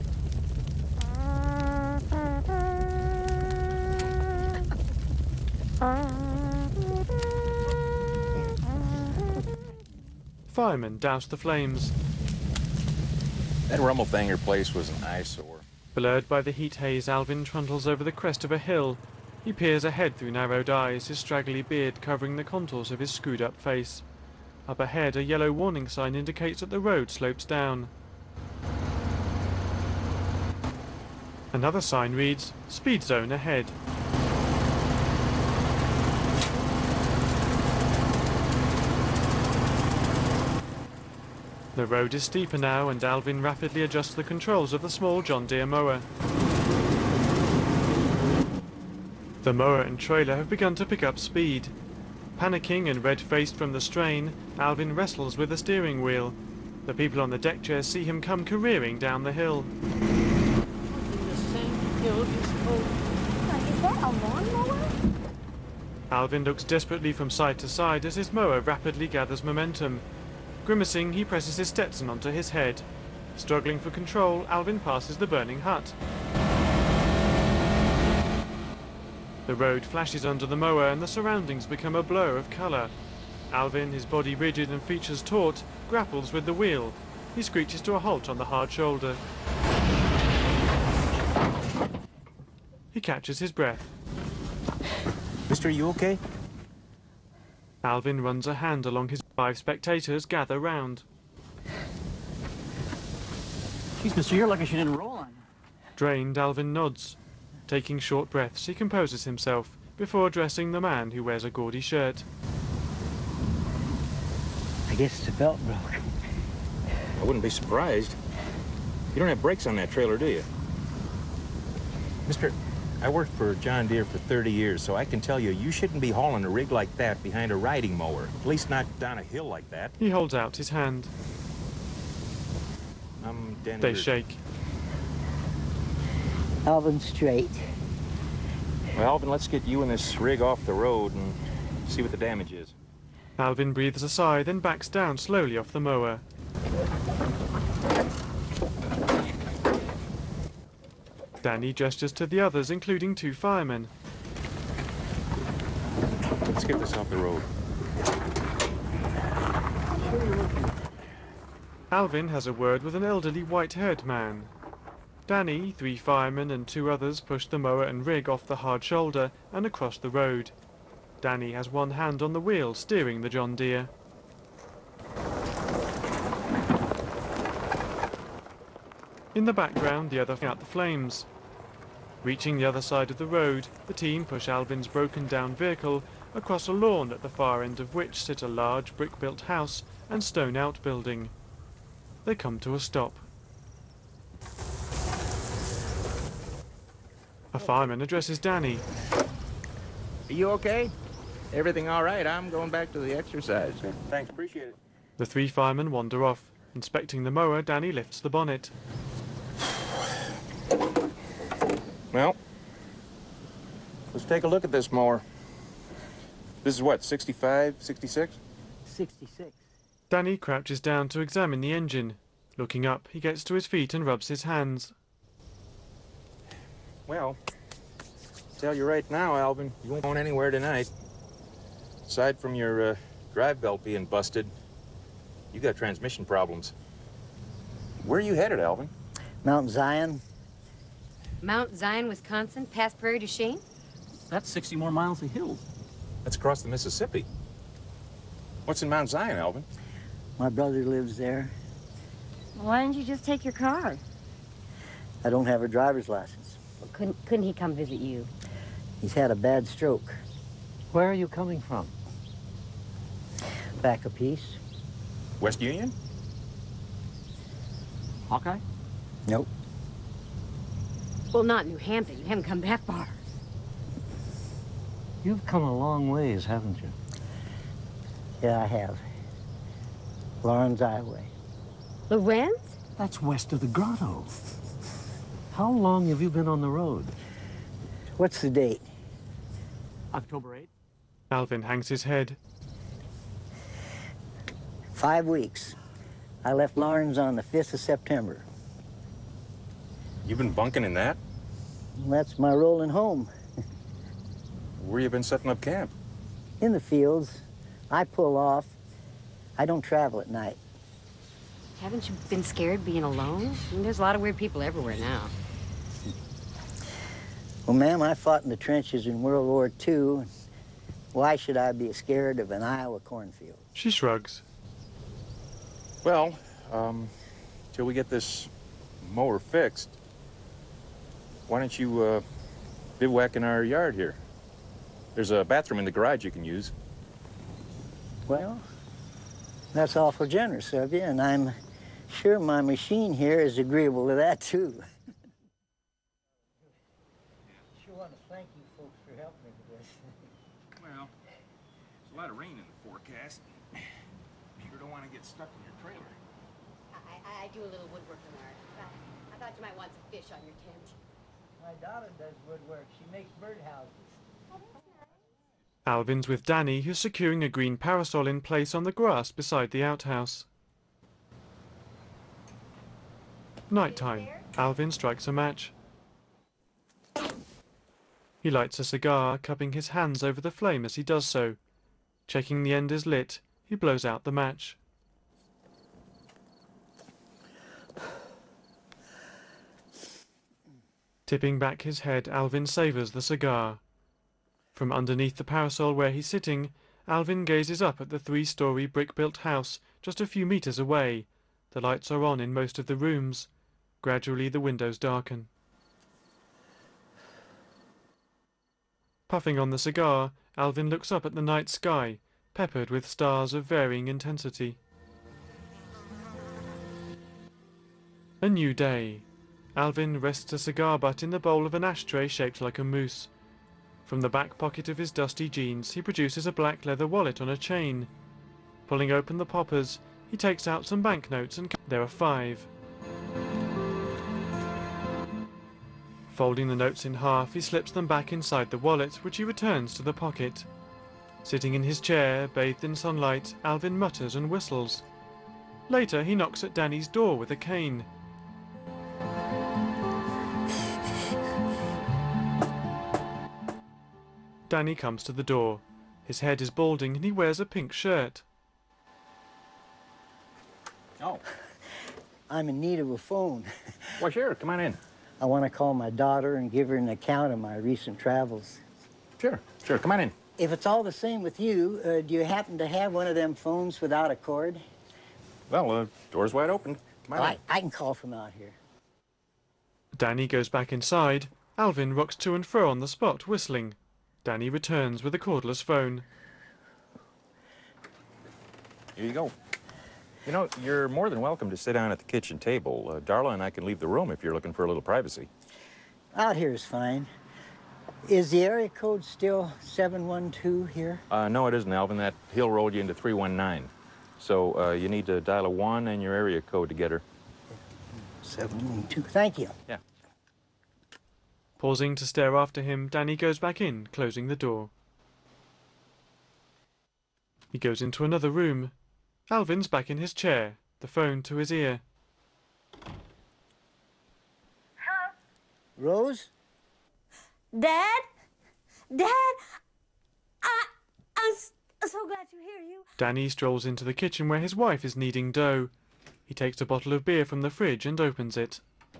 Firemen douse the flames. That Rummelfinger place was an eyesore. Blurred by the heat haze, Alvin trundles over the crest of a hill. He peers ahead through narrowed eyes, his straggly beard covering the contours of his screwed-up face. Up ahead, a yellow warning sign indicates that the road slopes down. Another sign reads, "Speed zone ahead." The road is steeper now, and Alvin rapidly adjusts the controls of the small John Deere mower. The mower and trailer have begun to pick up speed. Panicking and red-faced from the strain, Alvin wrestles with the steering wheel. The people on the deck chairs see him come careering down the hill. Is that a lawnmower? Alvin looks desperately from side to side as his mower rapidly gathers momentum. Grimacing, he presses his Stetson onto his head. Struggling for control, Alvin passes the burning hut. The road flashes under the mower and the surroundings become a blur of colour. Alvin, his body rigid and features taut, grapples with the wheel. He screeches to a halt on the hard shoulder. He catches his breath. Mister, you okay? Alvin runs a hand along his 5 spectators gather round. Jeez, mister, you're lucky she didn't roll on you. Drained, Alvin nods. Taking short breaths, he composes himself before addressing the man who wears a gaudy shirt. I guess the belt broke. I wouldn't be surprised. You don't have brakes on that trailer, do you? Mister, I worked for John Deere for 30 years, so I can tell you, you shouldn't be hauling a rig like that behind a riding mower. At least not down a hill like that. He holds out his hand. I'm Danny. They shake. Alvin Strait. Well, Alvin, let's get you and this rig off the road and see what the damage is. Alvin breathes a sigh, then backs down slowly off the mower. Danny gestures to the others, including 2 firemen. Let's get this off the road. Alvin has a word with an elderly white-haired man. Danny, 3 firemen and 2 others push the mower and rig off the hard shoulder and across the road. Danny has one hand on the wheel steering the John Deere. In the background, the other out the flames. Reaching the other side of the road, the team push Alvin's broken-down vehicle across a lawn at the far end of which sit a large brick-built house and stone outbuilding. They come to a stop. A fireman addresses Danny. Are you okay? Everything all right? I'm going back to the exercise. Thanks, appreciate it. The 3 firemen wander off. Inspecting the mower, Danny lifts the bonnet. Well, let's take a look at this mower. This is what, 65, 66? 66. Danny crouches down to examine the engine. Looking up, he gets to his feet and rubs his hands. Well, tell you right now, Alvin, you won't go anywhere tonight. Aside from your drive belt being busted, you got transmission problems. Where are you headed, Alvin? Mount Zion. Mount Zion, Wisconsin, past Prairie du Chien? That's 60 more miles of hills. That's across the Mississippi. What's in Mount Zion, Alvin? My brother lives there. Why didn't you just take your car? I don't have a driver's license. Well, couldn't he come visit you? He's had a bad stroke. Where are you coming from? Back a piece. West Union? Hawkeye? Nope. Well, not New Hampton. You haven't come that far. You've come a long ways, haven't you? Yeah, I have. Lawrence, Iowa. Lorenz? That's west of the grotto. How long have you been on the road? What's the date? October 8th. Alvin hangs his head. 5 weeks. I left Lawrence on the 5th of September. You've been bunking in that? That's my rolling home. Where you been setting up camp? In the fields. I pull off. I don't travel at night. Haven't you been scared being alone? I mean, there's a lot of weird people everywhere now. Well, ma'am, I fought in the trenches in World War II. Why should I be scared of an Iowa cornfield? She shrugs. Well, till we get this mower fixed, why don't you bivouac in our yard here? There's a bathroom in the garage you can use. Well, that's awful generous of you, and I'm sure my machine here is agreeable to that, too. Sure want to thank you folks for helping me with this. Well, there's a lot of rain in the forecast. Sure don't want to get stuck in your trailer. I do a little woodworking art. I thought you might want some fish on your tent. My daughter does woodwork. She makes birdhouses. Alvin's with Danny, who's securing a green parasol in place on the grass beside the outhouse. Nighttime. Alvin strikes a match. He lights a cigar, cupping his hands over the flame as he does so. Checking the end is lit, he blows out the match. Tipping back his head, Alvin savours the cigar. From underneath the parasol where he's sitting, Alvin gazes up at the 3-story brick-built house just a few meters away. The lights are on in most of the rooms. Gradually the windows darken. Puffing on the cigar, Alvin looks up at the night sky, peppered with stars of varying intensity. A new day. Alvin rests a cigar butt in the bowl of an ashtray shaped like a moose. From the back pocket of his dusty jeans, he produces a black leather wallet on a chain. Pulling open the poppers, he takes out some banknotes and there are 5. Folding the notes in half, he slips them back inside the wallet, which he returns to the pocket. Sitting in his chair, bathed in sunlight, Alvin mutters and whistles. Later, he knocks at Danny's door with a cane. Danny comes to the door. His head is balding and he wears a pink shirt. Oh. I'm in need of a phone. Well, sure, come on in. I want to call my daughter and give her an account of my recent travels. Sure, come on in. If it's all the same with you, do you happen to have one of them phones without a cord? Well, door's wide open. Come on in. I can call from out here. Danny goes back inside. Alvin rocks to and fro on the spot, whistling. Danny returns with a cordless phone. Here you go. You know, you're more than welcome to sit down at the kitchen table. Darla and I can leave the room if you're looking for a little privacy. Out here is fine. Is the area code still 712 here? No, it isn't, Alvin. That hill rolled you into 319. So you need to dial a 1 and your area code to get her. 712. Thank you. Yeah. Pausing to stare after him, Danny goes back in, closing the door. He goes into another room. Alvin's back in his chair, the phone to his ear. Hello? Rose? Dad? Dad? I'm so glad to hear you. Danny strolls into the kitchen where his wife is kneading dough. He takes a bottle of beer from the fridge and opens it.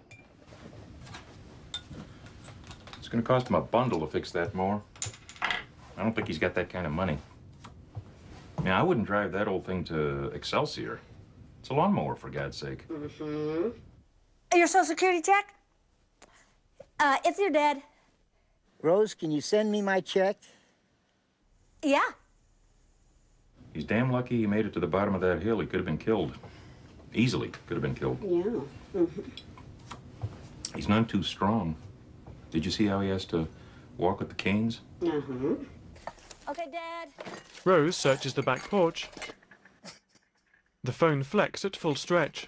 It's going to cost him a bundle to fix that mower. I don't think he's got that kind of money. I mean, I wouldn't drive that old thing to Excelsior. It's a lawnmower, for God's sake. Mm-hmm. Your Social Security check? It's your dad. Rose, can you send me my check? Yeah. He's damn lucky he made it to the bottom of that hill. He could have been killed. Easily could have been killed. Yeah. Mm-hmm. He's none too strong. Did you see how he has to walk with the canes? Uh-huh. Okay, Dad. Rose searches the back porch. The phone flex at full stretch.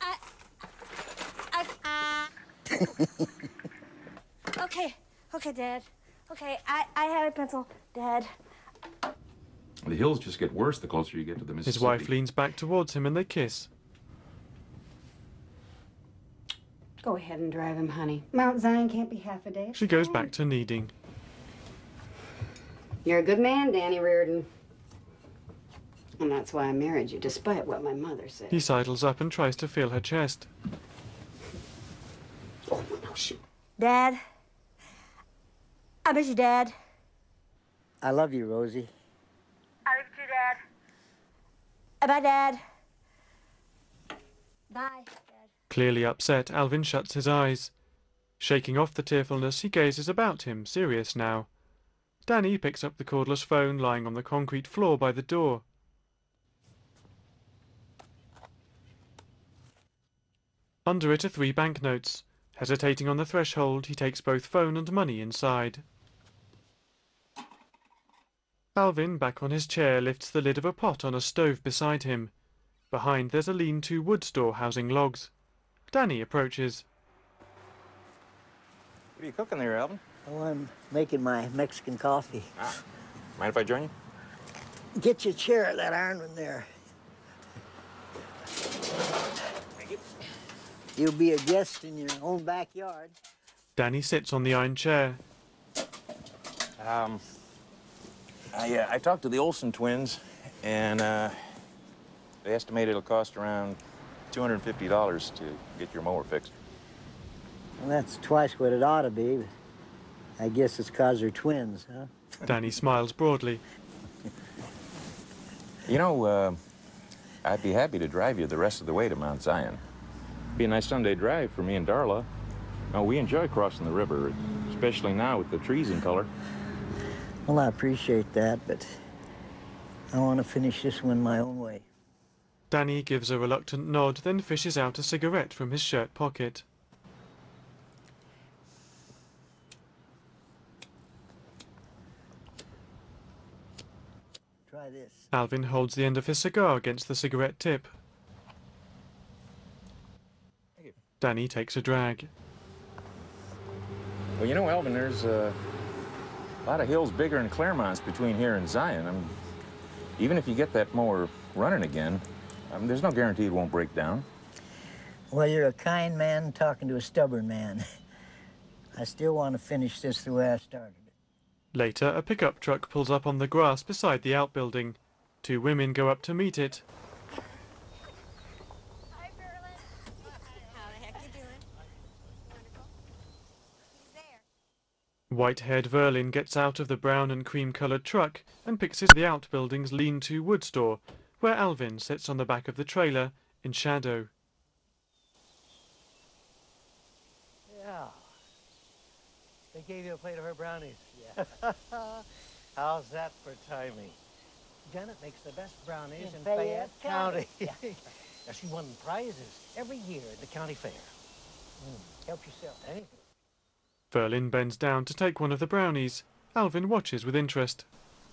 Okay, Dad. Okay, I have a pencil, Dad. The hills just get worse the closer you get to the Mississippi. His wife leans back towards him and they kiss. Go ahead and drive him, honey. Mount Zion can't be half a day. She goes back to kneading. You're a good man, Danny Reardon. And that's why I married you, despite what my mother said. He sidles up and tries to feel her chest. Oh, no, shoot. Dad. I miss you, Dad. I love you, Rosie. I love you, Dad. Bye, Dad. Bye, Dad. Clearly upset, Alvin shuts his eyes. Shaking off the tearfulness, he gazes about him, serious now. Danny picks up the cordless phone lying on the concrete floor by the door. Under it are 3 banknotes. Hesitating on the threshold, he takes both phone and money inside. Alvin, back on his chair, lifts the lid of a pot on a stove beside him. Behind there's a lean-to wood store housing logs. Danny approaches. What are you cooking there, Alvin? Oh, I'm making my Mexican coffee. Mind if I join you? Get your chair at that iron one there. You'll be a guest in your own backyard. Danny sits on the iron chair. I talked to the Olsen twins, and they estimate it'll cost around $250 to get your mower fixed. Well, that's twice what it ought to be. But I guess it's 'cause they're twins, huh? Danny smiles broadly. You know, I'd be happy to drive you the rest of the way to Mount Zion. Be a nice Sunday drive for me and Darla. Oh, we enjoy crossing the river, especially now with the trees in color. Well, I appreciate that, but I want to finish this one my own way. Danny gives a reluctant nod, then fishes out a cigarette from his shirt pocket. Try this. Alvin holds the end of his cigar against the cigarette tip. Danny takes a drag. Well, you know, Alvin, there's a lot of hills bigger than Claremont's between here and Zion. I mean, even if you get that mower running again, there's no guarantee it won't break down. Well, you're a kind man talking to a stubborn man. I still want to finish this the way I started. Later, a pickup truck pulls up on the grass beside the outbuilding. Two women go up to meet it. Hi, Berlin. How the heck you doing? Wonderful. He's there. White-haired Verlin gets out of the brown and cream-coloured truck and picks his the outbuilding's lean-to wood store, where Alvin sits on the back of the trailer in shadow. Yeah. They gave you a plate of her brownies. Yeah. How's that for timing? Janet makes the best brownies in Fayette County. Yeah. She won prizes every year at the county fair. Help yourself. Anything. Verlin bends down to take one of the brownies. Alvin watches with interest.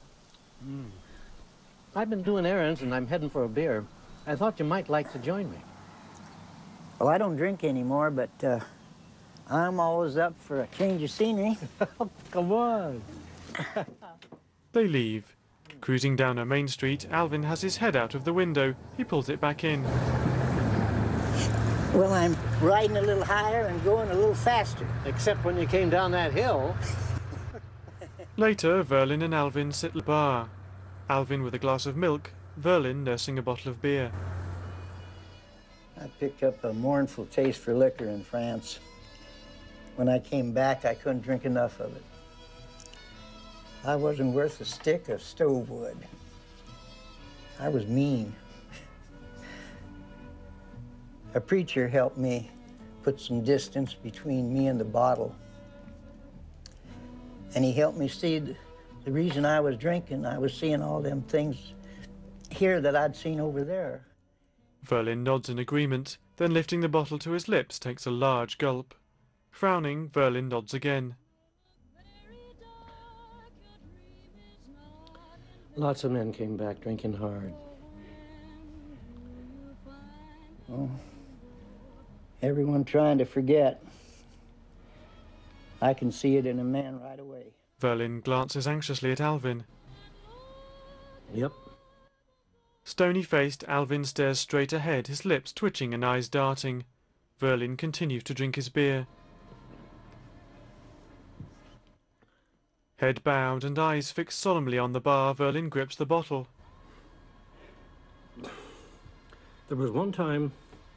I've been doing errands and I'm heading for a beer. I thought you might like to join me. Well, I don't drink anymore, but I'm always up for a change of scenery. Come on. They leave. Cruising down a main street, Alvin has his head out of the window. He pulls it back in. Well, I'm riding a little higher and going a little faster. Except when you came down that hill. Later, Verlin and Alvin sit at the bar. Alvin with a glass of milk, Verlin nursing a bottle of beer. I picked up a mournful taste for liquor in France. When I came back, I couldn't drink enough of it. I wasn't worth a stick of stove wood. I was mean. A preacher helped me put some distance between me and the bottle. And he helped me see the reason I was drinking. I was seeing all them things here that I'd seen over there. Verlin nods in agreement, then lifting the bottle to his lips takes a large gulp. Frowning, Verlin nods again. Lots of men came back drinking hard. Well, everyone trying to forget. I can see it in a man right away. Verlin glances anxiously at Alvin. Yep. Stony-faced, Alvin stares straight ahead, his lips twitching and eyes darting. Verlin continues to drink his beer. Head bowed and eyes fixed solemnly on the bar, Verlin grips the bottle. There was one time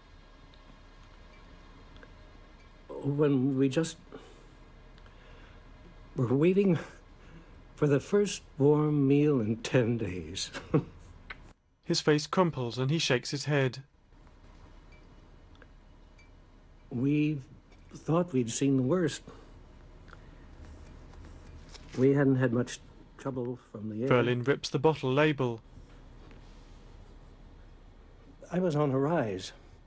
when we just were waiting for the first warm meal in 10 days. His face crumples and he shakes his head. We thought we'd seen the worst. We hadn't had much trouble from the air. Verlin rips the bottle label. I was on a rise.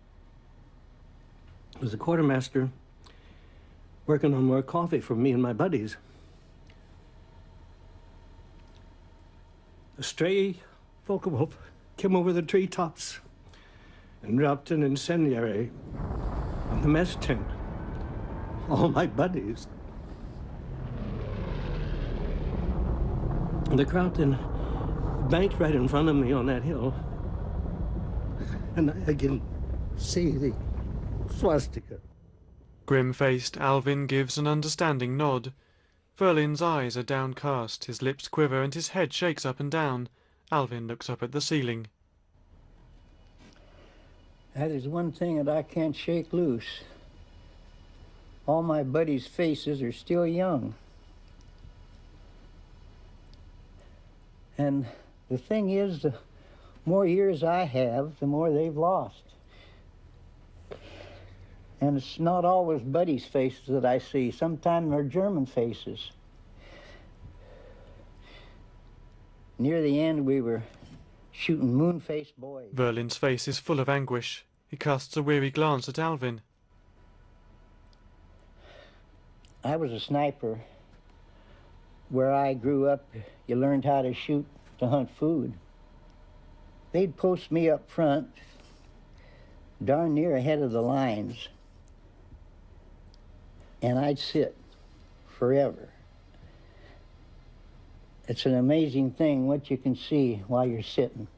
I was a quartermaster working on more coffee for me and my buddies. A stray Focke-Wulf came over the treetops and dropped an incendiary on the mess tent. All my buddies. The crowd then banked right in front of me on that hill. And I can see the swastika. Grim-faced, Alvin gives an understanding nod. Verlin's eyes are downcast, his lips quiver and his head shakes up and down. Alvin looks up at the ceiling. That is one thing that I can't shake loose. All my buddies' faces are still young. And the thing is, the more years I have, the more they've lost. And it's not always buddies' faces that I see. Sometimes they're German faces. Near the end, we were shooting moon-faced boys. Verlin's face is full of anguish. He casts a weary glance at Alvin. I was a sniper. Where I grew up, you learned how to shoot to hunt food. They'd post me up front, darn near ahead of the lines, and I'd sit forever. It's an amazing thing what you can see while you're sitting.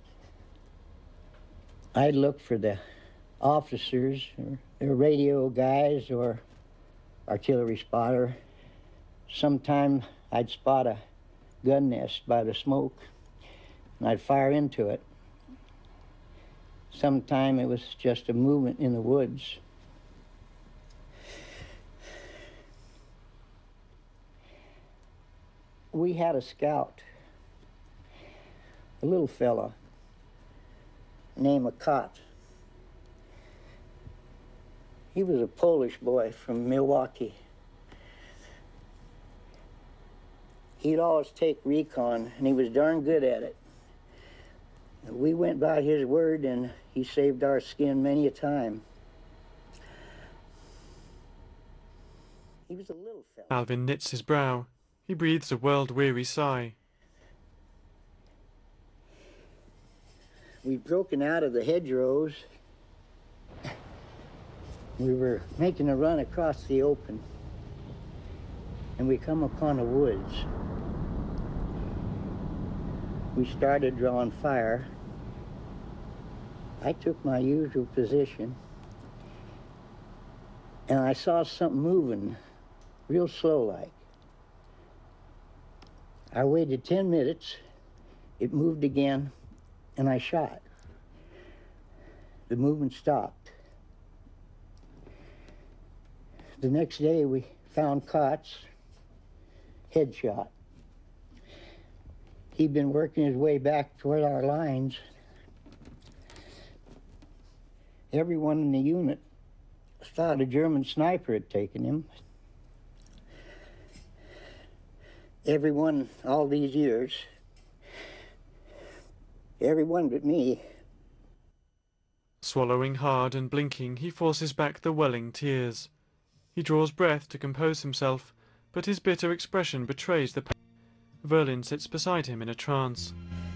I'd look for the officers, or their radio guys, or artillery spotter. Sometime I'd spot a gun nest by the smoke, and I'd fire into it. Sometime it was just a movement in the woods. We had a scout, a little fella named Akot. He was a Polish boy from Milwaukee. He'd always take recon, and he was darn good at it. We went by his word, and he saved our skin many a time. He was a little fella. Alvin knits his brow. He breathes a world-weary sigh. We'd broken out of the hedgerows. We were making a run across the open, and we come upon the woods. We started drawing fire. I took my usual position, and I saw something moving real slow-like. I waited 10 minutes, it moved again, and I shot. The movement stopped. The next day we found Kott's headshot. He'd been working his way back toward our lines. Everyone in the unit thought a German sniper had taken him. Everyone, all these years, everyone but me. Swallowing hard and blinking, he forces back the welling tears. He draws breath to compose himself, but his bitter expression betrays the pain. Verlin sits beside him in a trance.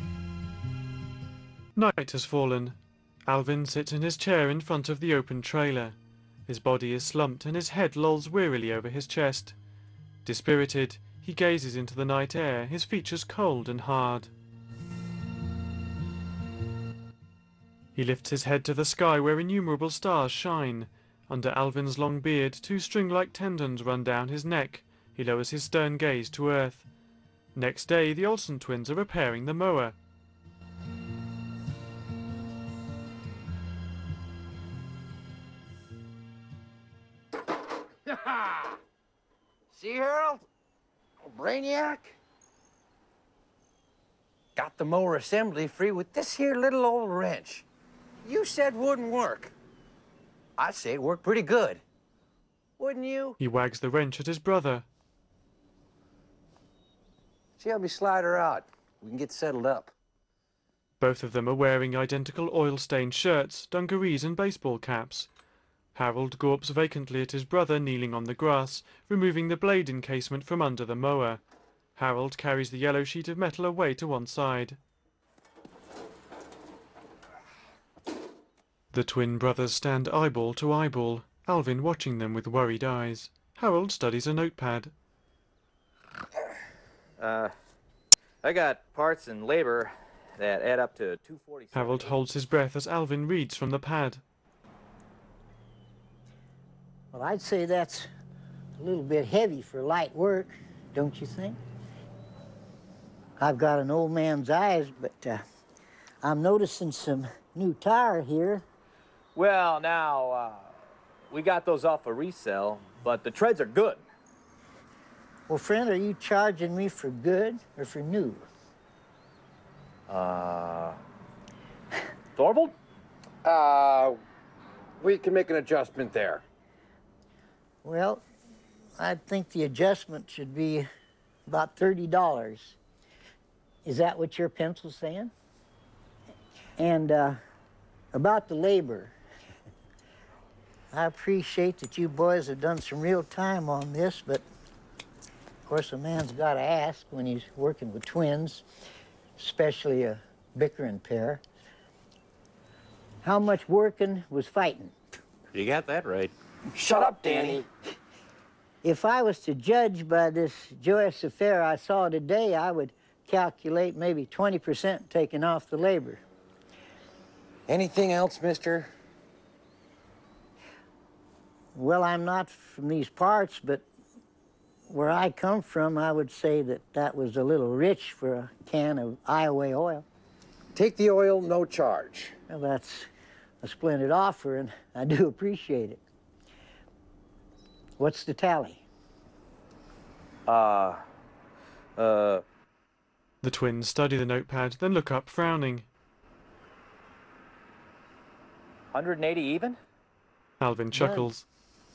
Night has fallen. Alvin sits in his chair in front of the open trailer. His body is slumped and his head lolls wearily over his chest. Dispirited, he gazes into the night air, his features cold and hard. He lifts his head to the sky where innumerable stars shine. Under Alvin's long beard, two string-like tendons run down his neck. He lowers his stern gaze to earth. Next day, the Olsen twins are repairing the mower. See, Harold? Brainiac? Got the mower assembly free with this here little old wrench. You said wouldn't work. I'd say it worked pretty good. Wouldn't you? He wags the wrench at his brother. See, help me slide her out. We can get settled up. Both of them are wearing identical oil-stained shirts, dungarees and baseball caps. Harold gawps vacantly at his brother kneeling on the grass, removing the blade encasement from under the mower. Harold carries the yellow sheet of metal away to one side. The twin brothers stand eyeball to eyeball, Alvin watching them with worried eyes. Harold studies a notepad. I got parts and labor that add up to $247. Harold holds his breath as Alvin reads from the pad. Well, I'd say that's a little bit heavy for light work, don't you think? I've got an old man's eyes, but I'm noticing some new tire here. Well, now, we got those off a resale, but the treads are good. Well, friend, are you charging me for good or for new? Thorvald? We can make an adjustment there. Well, I think the adjustment should be about $30. Is that what your pencil's saying? And about the labor, I appreciate that you boys have done some real time on this, but of course a man's got to ask when he's working with twins. especially a bickering pair. How much working was fighting? You got that right. Shut up, Danny. If I was to judge by this joyous affair I saw today, I would calculate maybe 20% taken off the labor. Anything else, mister? Well, I'm not from these parts, but where I come from, I would say that that was a little rich for a can of Iowa oil. Take the oil, no charge. Well, that's a splendid offer, and I do appreciate it. What's the tally? The twins study the notepad, then look up, frowning. 180 even? Alvin chuckles.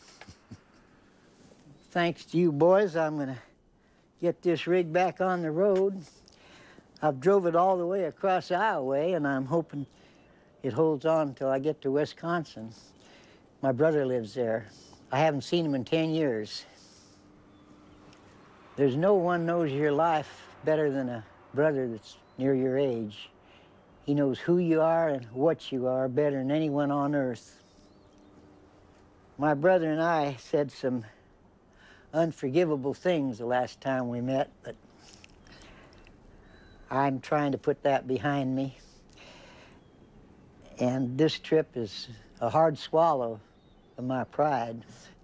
Thanks to you boys, I'm gonna get this rig back on the road. I've drove it all the way across Iowa, and I'm hoping it holds on until I get to Wisconsin. My brother lives there. I haven't seen him in 10 years. There's no one knows your life better than a brother that's near your age. He knows who you are and what you are better than anyone on earth. My brother and I said some unforgivable things the last time we met, but I'm trying to put that behind me. And this trip is a hard swallow of my pride.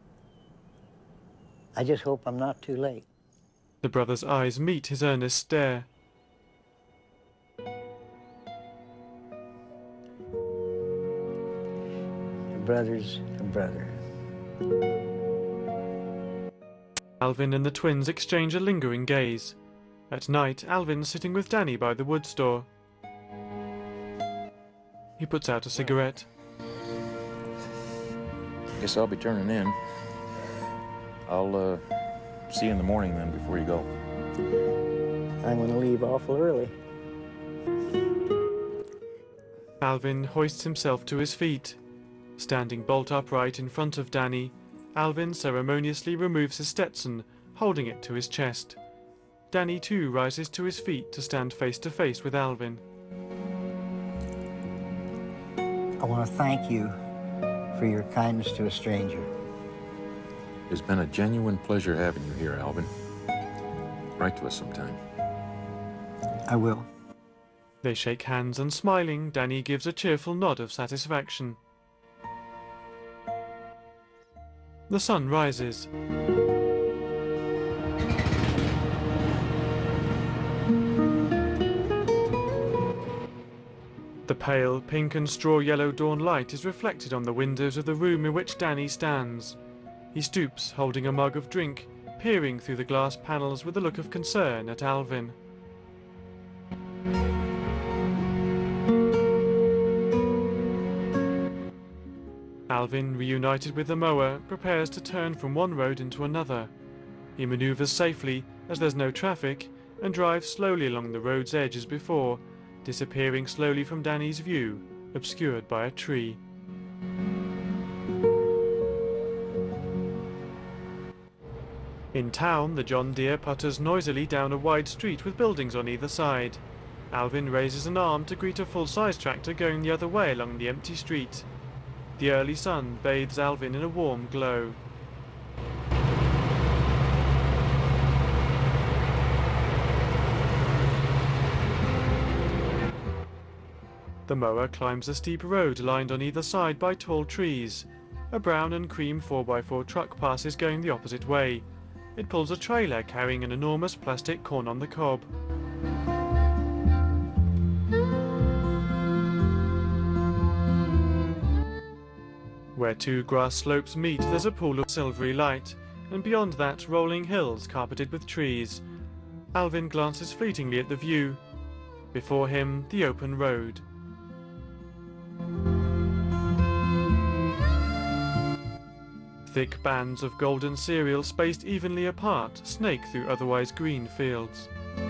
I just hope I'm not too late. The brother's eyes meet his earnest stare. A brother's a brother. Alvin and the twins exchange a lingering gaze. At night, Alvin's sitting with Danny by the wood store. He puts out a cigarette. Guess I'll be turning in. I'll, see you in the morning then before you go. I'm gonna leave awful early. Alvin hoists himself to his feet. Standing bolt upright in front of Danny, Alvin ceremoniously removes his Stetson, holding it to his chest. Danny too rises to his feet to stand face to face with Alvin. I want to thank you for your kindness to a stranger. It's been a genuine pleasure having you here, Alvin. Write to us sometime. I will. They shake hands and, smiling, Danny gives a cheerful nod of satisfaction. The sun rises. The pale pink and straw-yellow dawn light is reflected on the windows of the room in which Danny stands. He stoops, holding a mug of drink, peering through the glass panels with a look of concern at Alvin. Alvin, reunited with the mower, prepares to turn from one road into another. He maneuvers safely, as there's no traffic, and drives slowly along the road's edge as before, disappearing slowly from Danny's view, obscured by a tree. In town, the John Deere putters noisily down a wide street with buildings on either side. Alvin raises an arm to greet a full-size tractor going the other way along the empty street. The early sun bathes Alvin in a warm glow. The mower climbs a steep road lined on either side by tall trees. A brown and cream 4x4 truck passes going the opposite way. It pulls a trailer carrying an enormous plastic corn on the cob. Where two grass slopes meet, there's a pool of silvery light, and beyond that, rolling hills carpeted with trees. Alvin glances fleetingly at the view. Before him, the open road. Thick bands of golden cereal spaced evenly apart snake through otherwise green fields.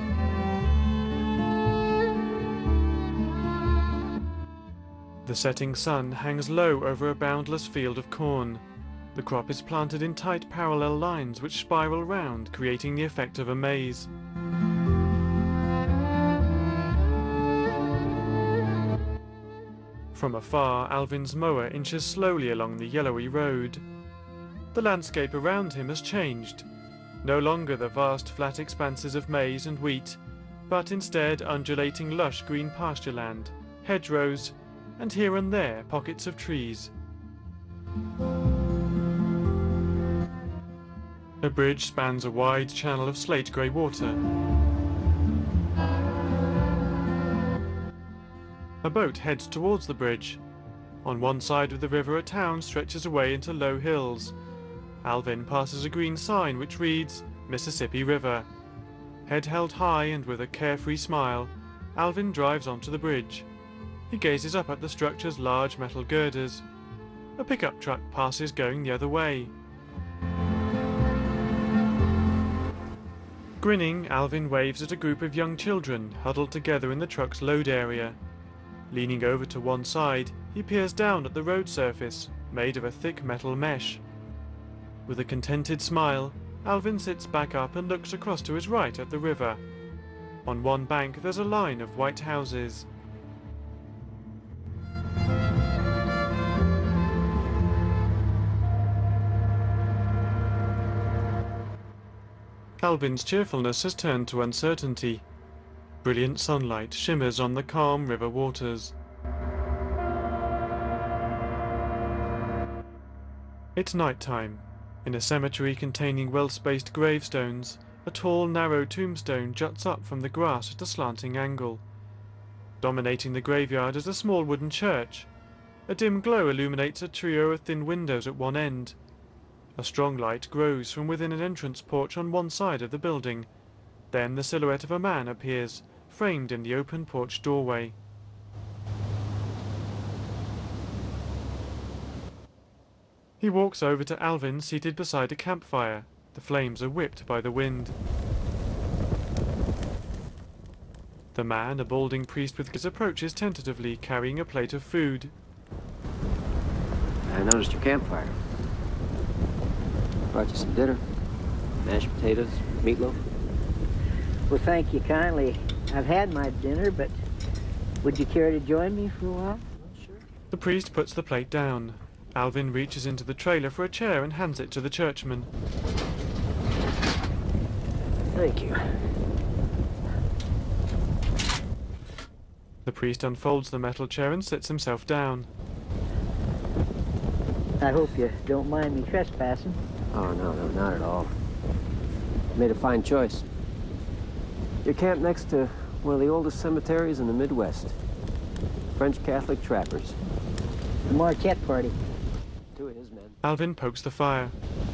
The setting sun hangs low over a boundless field of corn. The crop is planted in tight parallel lines which spiral round, creating the effect of a maze. From afar, Alvin's mower inches slowly along the yellowy road. The landscape around him has changed. No longer the vast flat expanses of maize and wheat, but instead undulating lush green pasture land, hedgerows, and here and there pockets of trees. A bridge spans a wide channel of slate-grey water. A boat heads towards the bridge. On one side of the river, a town stretches away into low hills. Alvin passes a green sign which reads, Mississippi River. Head held high and with a carefree smile, Alvin drives onto the bridge. He gazes up at the structure's large metal girders. A pickup truck passes going the other way. Grinning, Alvin waves at a group of young children huddled together in the truck's load area. Leaning over to one side, he peers down at the road surface, made of a thick metal mesh. With a contented smile, Alvin sits back up and looks across to his right at the river. On one bank there's a line of white houses. Alvin's cheerfulness has turned to uncertainty. Brilliant sunlight shimmers on the calm river waters. It's night time. In a cemetery containing well-spaced gravestones, a tall, narrow tombstone juts up from the grass at a slanting angle. Dominating the graveyard is a small wooden church. A dim glow illuminates a trio of thin windows at one end. A strong light grows from within an entrance porch on one side of the building. Then the silhouette of a man appears, framed in the open porch doorway. He walks over to Alvin seated beside a campfire. The flames are whipped by the wind. The man, a balding priest with his approaches tentatively, carrying a plate of food. I noticed your campfire. Brought you some dinner. Mashed potatoes, meatloaf. Well, thank you kindly. I've had my dinner, but would you care to join me for a while? Sure. The priest puts the plate down. Alvin reaches into the trailer for a chair and hands it to the churchman. Thank you. The priest unfolds the metal chair and sits himself down. I hope you don't mind me trespassing. Oh, no, not at all. You made a fine choice. You're camped next to one of the oldest cemeteries in the Midwest. French Catholic trappers. The Marquette party. Two of his men. Alvin pokes the fire.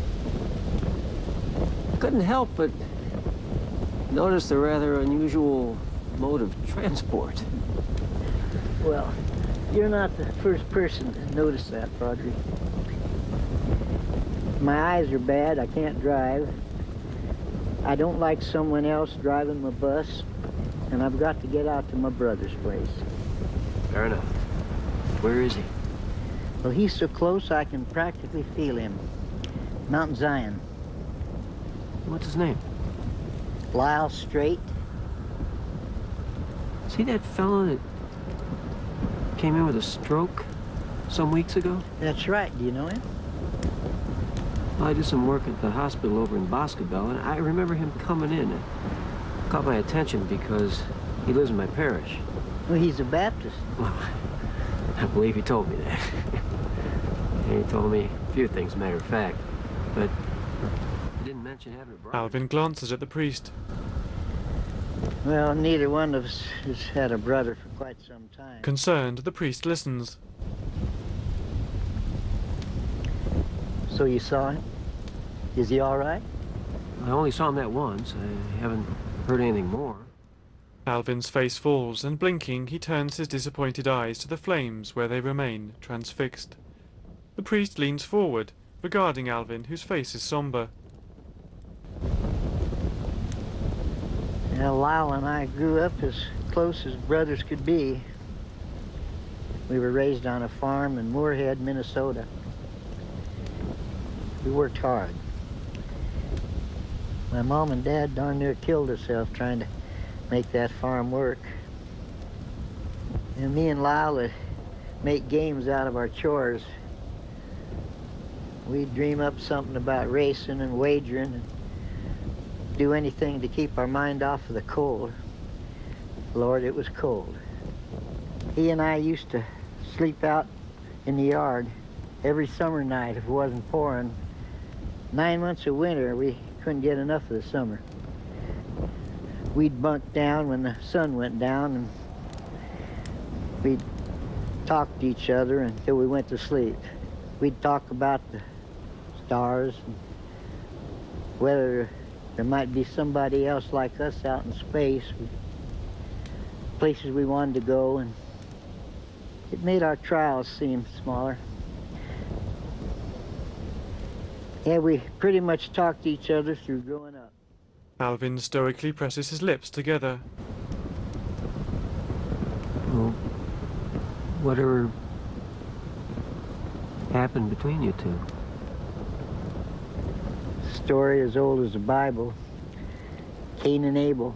Couldn't help but notice a rather unusual mode of transport. Well, you're not the first person to notice that, Padre. My eyes are bad. I can't drive. I don't like someone else driving my bus, and I've got to get out to my brother's place. Fair enough. Where is he? Well, he's so close I can practically feel him. Mount Zion. What's his name? Lyle Straight. See that fellow that came in with a stroke some weeks ago? That's right. Do you know him? Well, I do some work at the hospital over in Boscobel, and I remember him coming in. It caught my attention because he lives in my parish. Well, he's a Baptist. Well, I believe he told me that. And he told me a few things, matter of fact. But he didn't mention having a brother. Alvin glances at the priest. Well, neither one of us has had a brother for quite some time. Concerned, the priest listens. So you saw him? Is he all right? I only saw him that once. I haven't heard anything more. Alvin's face falls, and blinking, he turns his disappointed eyes to the flames where they remain, transfixed. The priest leans forward, regarding Alvin, whose face is somber. Now, Lyle and I grew up as close as brothers could be. We were raised on a farm in Moorhead, Minnesota. We worked hard. My mom and dad darn near killed themselves trying to make that farm work. And me and Lyle had make games out of our chores. We'd dream up something about racing and wagering and do anything to keep our mind off of the cold. Lord, it was cold. He and I used to sleep out in the yard every summer night if it wasn't pouring. 9 months of winter, we couldn't get enough of the summer. We'd bunk down when the sun went down, and we'd talk to each other until we went to sleep. We'd talk about the stars and whether there might be somebody else like us out in space, places we wanted to go, and it made our trials seem smaller. Yeah, we pretty much talked to each other through growing up. Alvin stoically presses his lips together. Well, whatever happened between you two? Story as old as the Bible. Cain and Abel.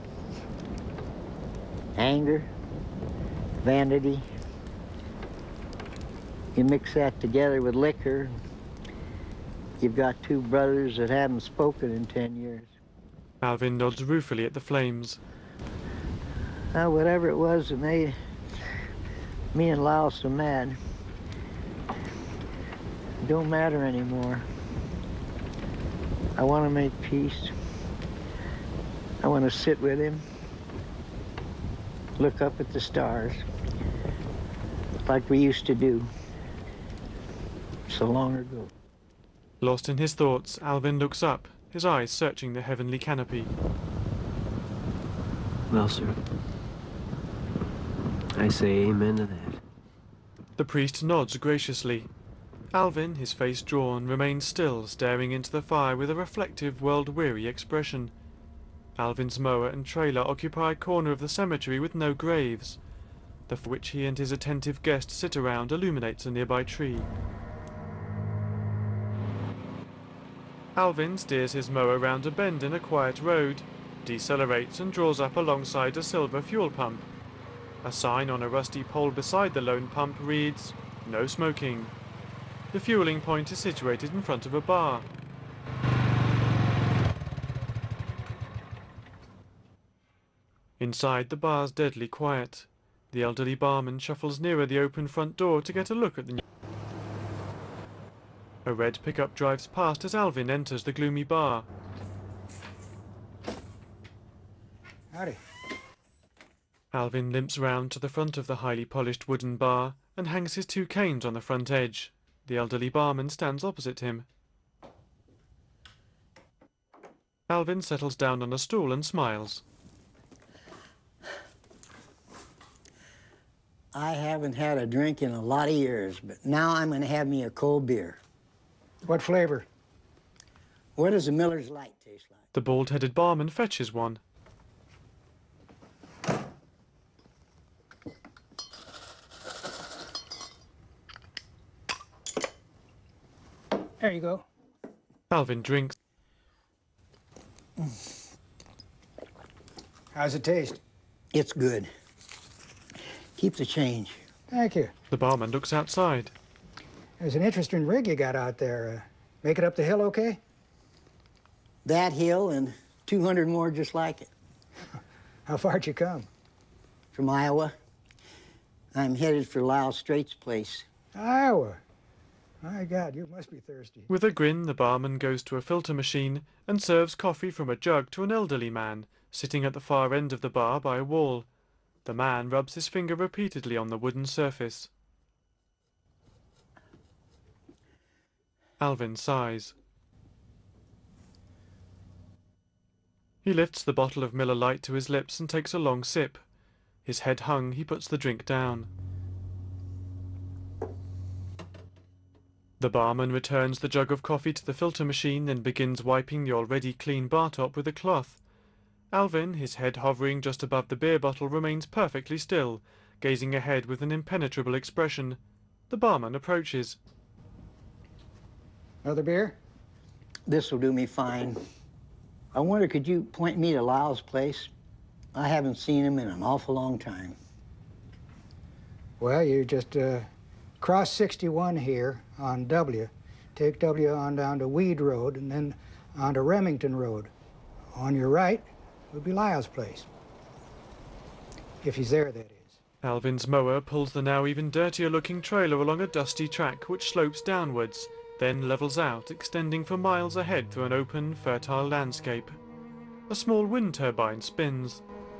Anger, vanity. You mix that together with liquor, you've got two brothers that haven't spoken in 10 years. Alvin nods ruefully at the flames. Well, whatever it was that made me and Lyle so mad, it don't matter anymore. I want to make peace. I want to sit with him, look up at the stars, like we used to do so long ago. Lost in his thoughts, Alvin looks up, his eyes searching the heavenly canopy. Well, sir, I say amen to that. The priest nods graciously. Alvin, his face drawn, remains still, staring into the fire with a reflective, world-weary expression. Alvin's mower and trailer occupy a corner of the cemetery with no graves. The fire which he and his attentive guest sit around illuminates a nearby tree. Alvin steers his mower round a bend in a quiet road, decelerates and draws up alongside a silver fuel pump. A sign on a rusty pole beside the lone pump reads, "No smoking." The fueling point is situated in front of a bar. Inside, the bar's deadly quiet. The elderly barman shuffles nearer the open front door to get a look at the new. A red pickup drives past as Alvin enters the gloomy bar. Howdy. Alvin limps round to the front of the highly polished wooden bar and hangs his two canes on the front edge. The elderly barman stands opposite him. Alvin settles down on a stool and smiles. I haven't had a drink in a lot of years, but now I'm going to have me a cold beer. What flavor? What does a Miller's Light taste like? The bald-headed barman fetches one. There you go. Alvin drinks. How's it taste? It's good. Keep the change. Thank you. The barman looks outside. There's an interesting rig you got out there. Make it up the hill okay? That hill and 200 more just like it. How far'd you come? From Iowa. I'm headed for Lyle Straight's place. Iowa? My God, you must be thirsty. With a grin, the barman goes to a filter machine and serves coffee from a jug to an elderly man, sitting at the far end of the bar by a wall. The man rubs his finger repeatedly on the wooden surface. Alvin sighs. He lifts the bottle of Miller Lite to his lips and takes a long sip. His head hung, he puts the drink down. The barman returns the jug of coffee to the filter machine and begins wiping the already clean bar top with a cloth. Alvin, his head hovering just above the beer bottle, remains perfectly still, gazing ahead with an impenetrable expression. The barman approaches. Another beer? This'll do me fine. I wonder, could you point me to Lyle's place? I haven't seen him in an awful long time. Well, you just cross 61 here on W, take W on down to Weed Road, and then onto Remington Road. On your right would be Lyle's place, if he's there, that is. Alvin's mower pulls the now even dirtier-looking trailer along a dusty track which slopes downwards, then levels out, extending for miles ahead through an open, fertile landscape. A small wind turbine spins.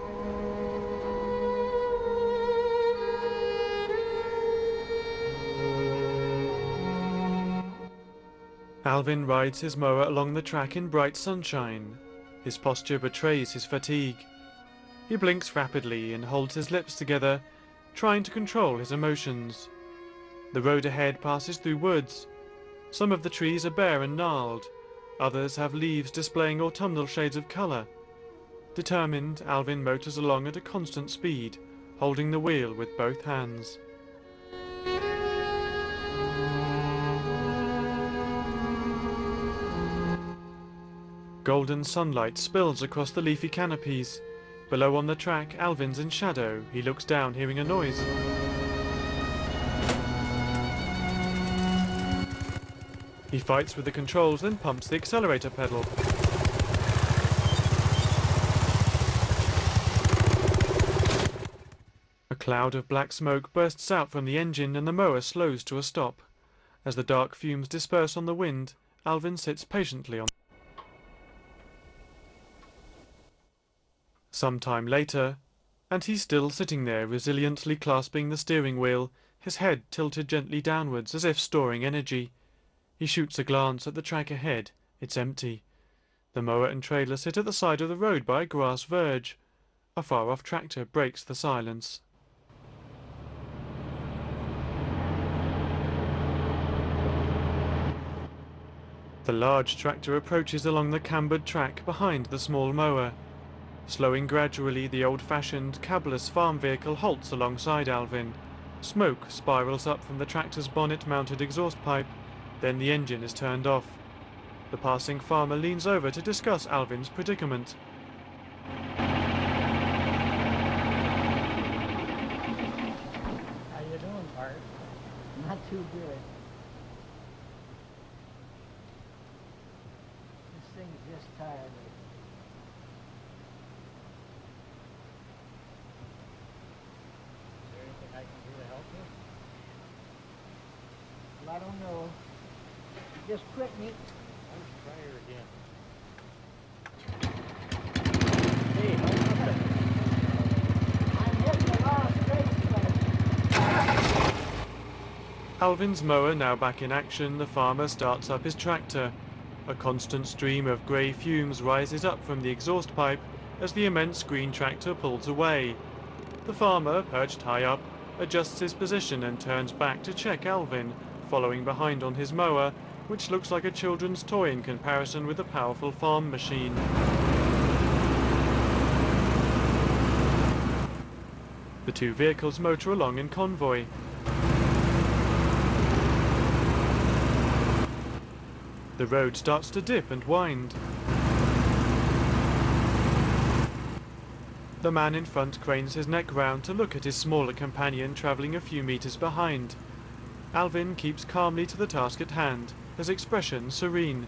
Alvin rides his mower along the track in bright sunshine. His posture betrays his fatigue. He blinks rapidly and holds his lips together, trying to control his emotions. The road ahead passes through woods. Some of the trees are bare and gnarled. Others have leaves displaying autumnal shades of colour. Determined, Alvin motors along at a constant speed, holding the wheel with both hands. Golden sunlight spills across the leafy canopies. Below on the track, Alvin's in shadow. He looks down, hearing a noise. He fights with the controls, then pumps the accelerator pedal. A cloud of black smoke bursts out from the engine and the mower slows to a stop. As the dark fumes disperse on the wind, Alvin sits patiently on. Some time later, and he's still sitting there, resiliently clasping the steering wheel, his head tilted gently downwards as if storing energy. He shoots a glance at the track ahead. It's empty. The mower and trailer sit at the side of the road by a grass verge. A far-off tractor breaks the silence. The large tractor approaches along the cambered track behind the small mower. Slowing gradually, the old-fashioned, cabless farm vehicle halts alongside Alvin. Smoke spirals up from the tractor's bonnet-mounted exhaust pipe. Then the engine is turned off. The passing farmer leans over to discuss Alvin's predicament. How you doing, Bart? Not too good. This thing's just tired of me. Is there anything I can do to help you? Well, I don't know. Just quit me. Let's try her again. Hey, I'm hitting the wrong straight. Alvin's mower now back in action, the farmer starts up his tractor. A constant stream of grey fumes rises up from the exhaust pipe as the immense green tractor pulls away. The farmer, perched high up, adjusts his position and turns back to check Alvin, following behind on his mower, which looks like a children's toy in comparison with a powerful farm machine. The two vehicles motor along in convoy. The road starts to dip and wind. The man in front cranes his neck round to look at his smaller companion travelling a few meters behind. Alvin keeps calmly to the task at hand, his expression serene.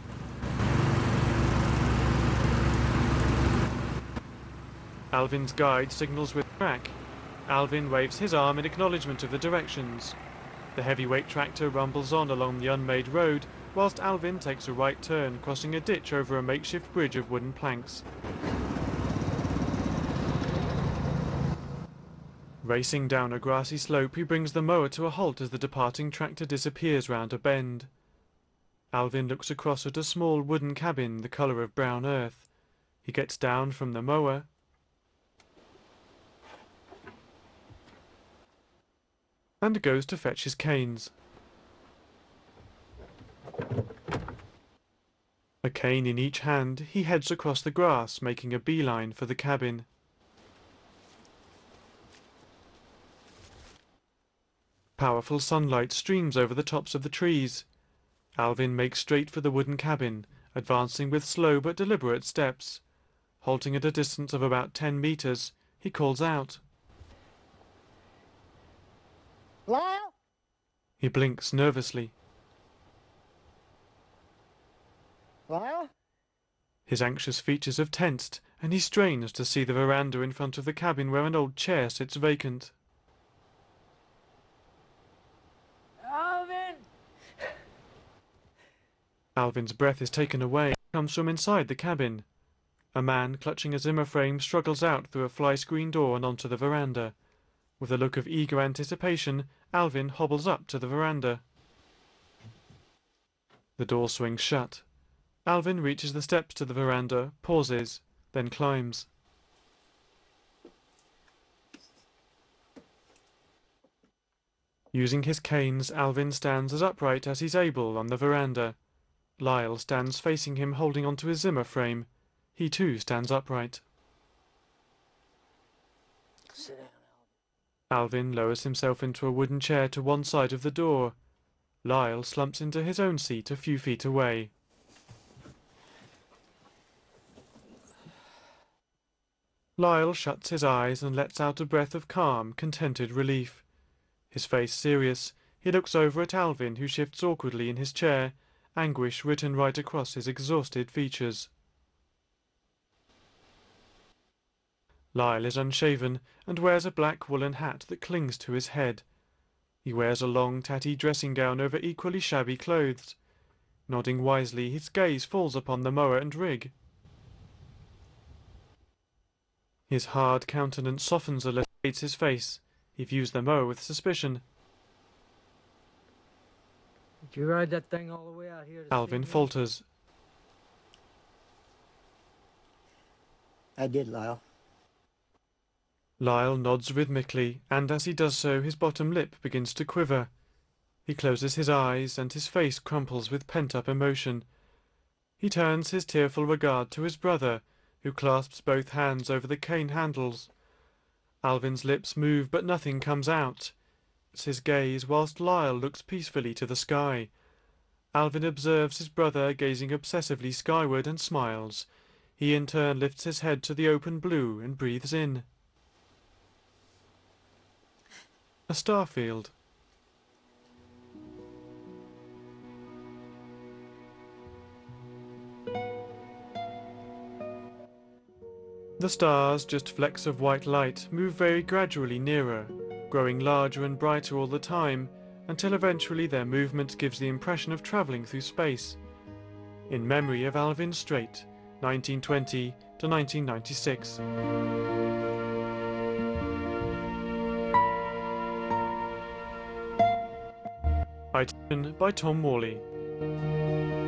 Alvin's guide signals with track. Alvin waves his arm in acknowledgement of the directions. The heavyweight tractor rumbles on along the unmade road, whilst Alvin takes a right turn, crossing a ditch over a makeshift bridge of wooden planks. Racing down a grassy slope, he brings the mower to a halt as the departing tractor disappears round a bend. Alvin looks across at a small wooden cabin, the colour of brown earth. He gets down from the mower and goes to fetch his canes. A cane in each hand, he heads across the grass, making a beeline for the cabin. Powerful sunlight streams over the tops of the trees. Alvin makes straight for the wooden cabin, advancing with slow but deliberate steps. Halting at a distance of about 10 meters, he calls out. Lyle? He blinks nervously. Lyle? His anxious features have tensed, and he strains to see the veranda in front of the cabin where an old chair sits vacant. Alvin! Alvin's breath is taken away. It comes from inside the cabin. A man clutching a Zimmer frame struggles out through a fly-screen door and onto the veranda. With a look of eager anticipation, Alvin hobbles up to the veranda. The door swings shut. Alvin reaches the steps to the veranda, pauses, then climbs. Using his canes, Alvin stands as upright as he's able on the veranda. Lyle stands facing him, holding onto his Zimmer frame. He too stands upright. Sit down. Alvin lowers himself into a wooden chair to one side of the door. Lyle slumps into his own seat a few feet away. Lyle shuts his eyes and lets out a breath of calm, contented relief. His face serious, he looks over at Alvin, who shifts awkwardly in his chair, anguish written right across his exhausted features. Lyle is unshaven and wears a black woolen hat that clings to his head. He wears a long, tatty dressing gown over equally shabby clothes. Nodding wisely, his gaze falls upon the mower and rig. His hard countenance softens a little, shades his face. He views the mower with suspicion. Did you ride that thing all the way out here to Alvin see me? falters. I did, Lyle. Lyle nods rhythmically, and as he does so, his bottom lip begins to quiver. He closes his eyes, and his face crumples with pent-up emotion. He turns his tearful regard to his brother, who clasps both hands over the cane handles. Alvin's lips move, but nothing comes out. It's his gaze, whilst Lyle looks peacefully to the sky. Alvin observes his brother gazing obsessively skyward and smiles. He in turn lifts his head to the open blue and breathes in. A star field. The stars, just flecks of white light, move very gradually nearer, growing larger and brighter all the time, until eventually their movement gives the impression of travelling through space. In memory of Alvin Strait, 1920 to 1996. By Tom Worley.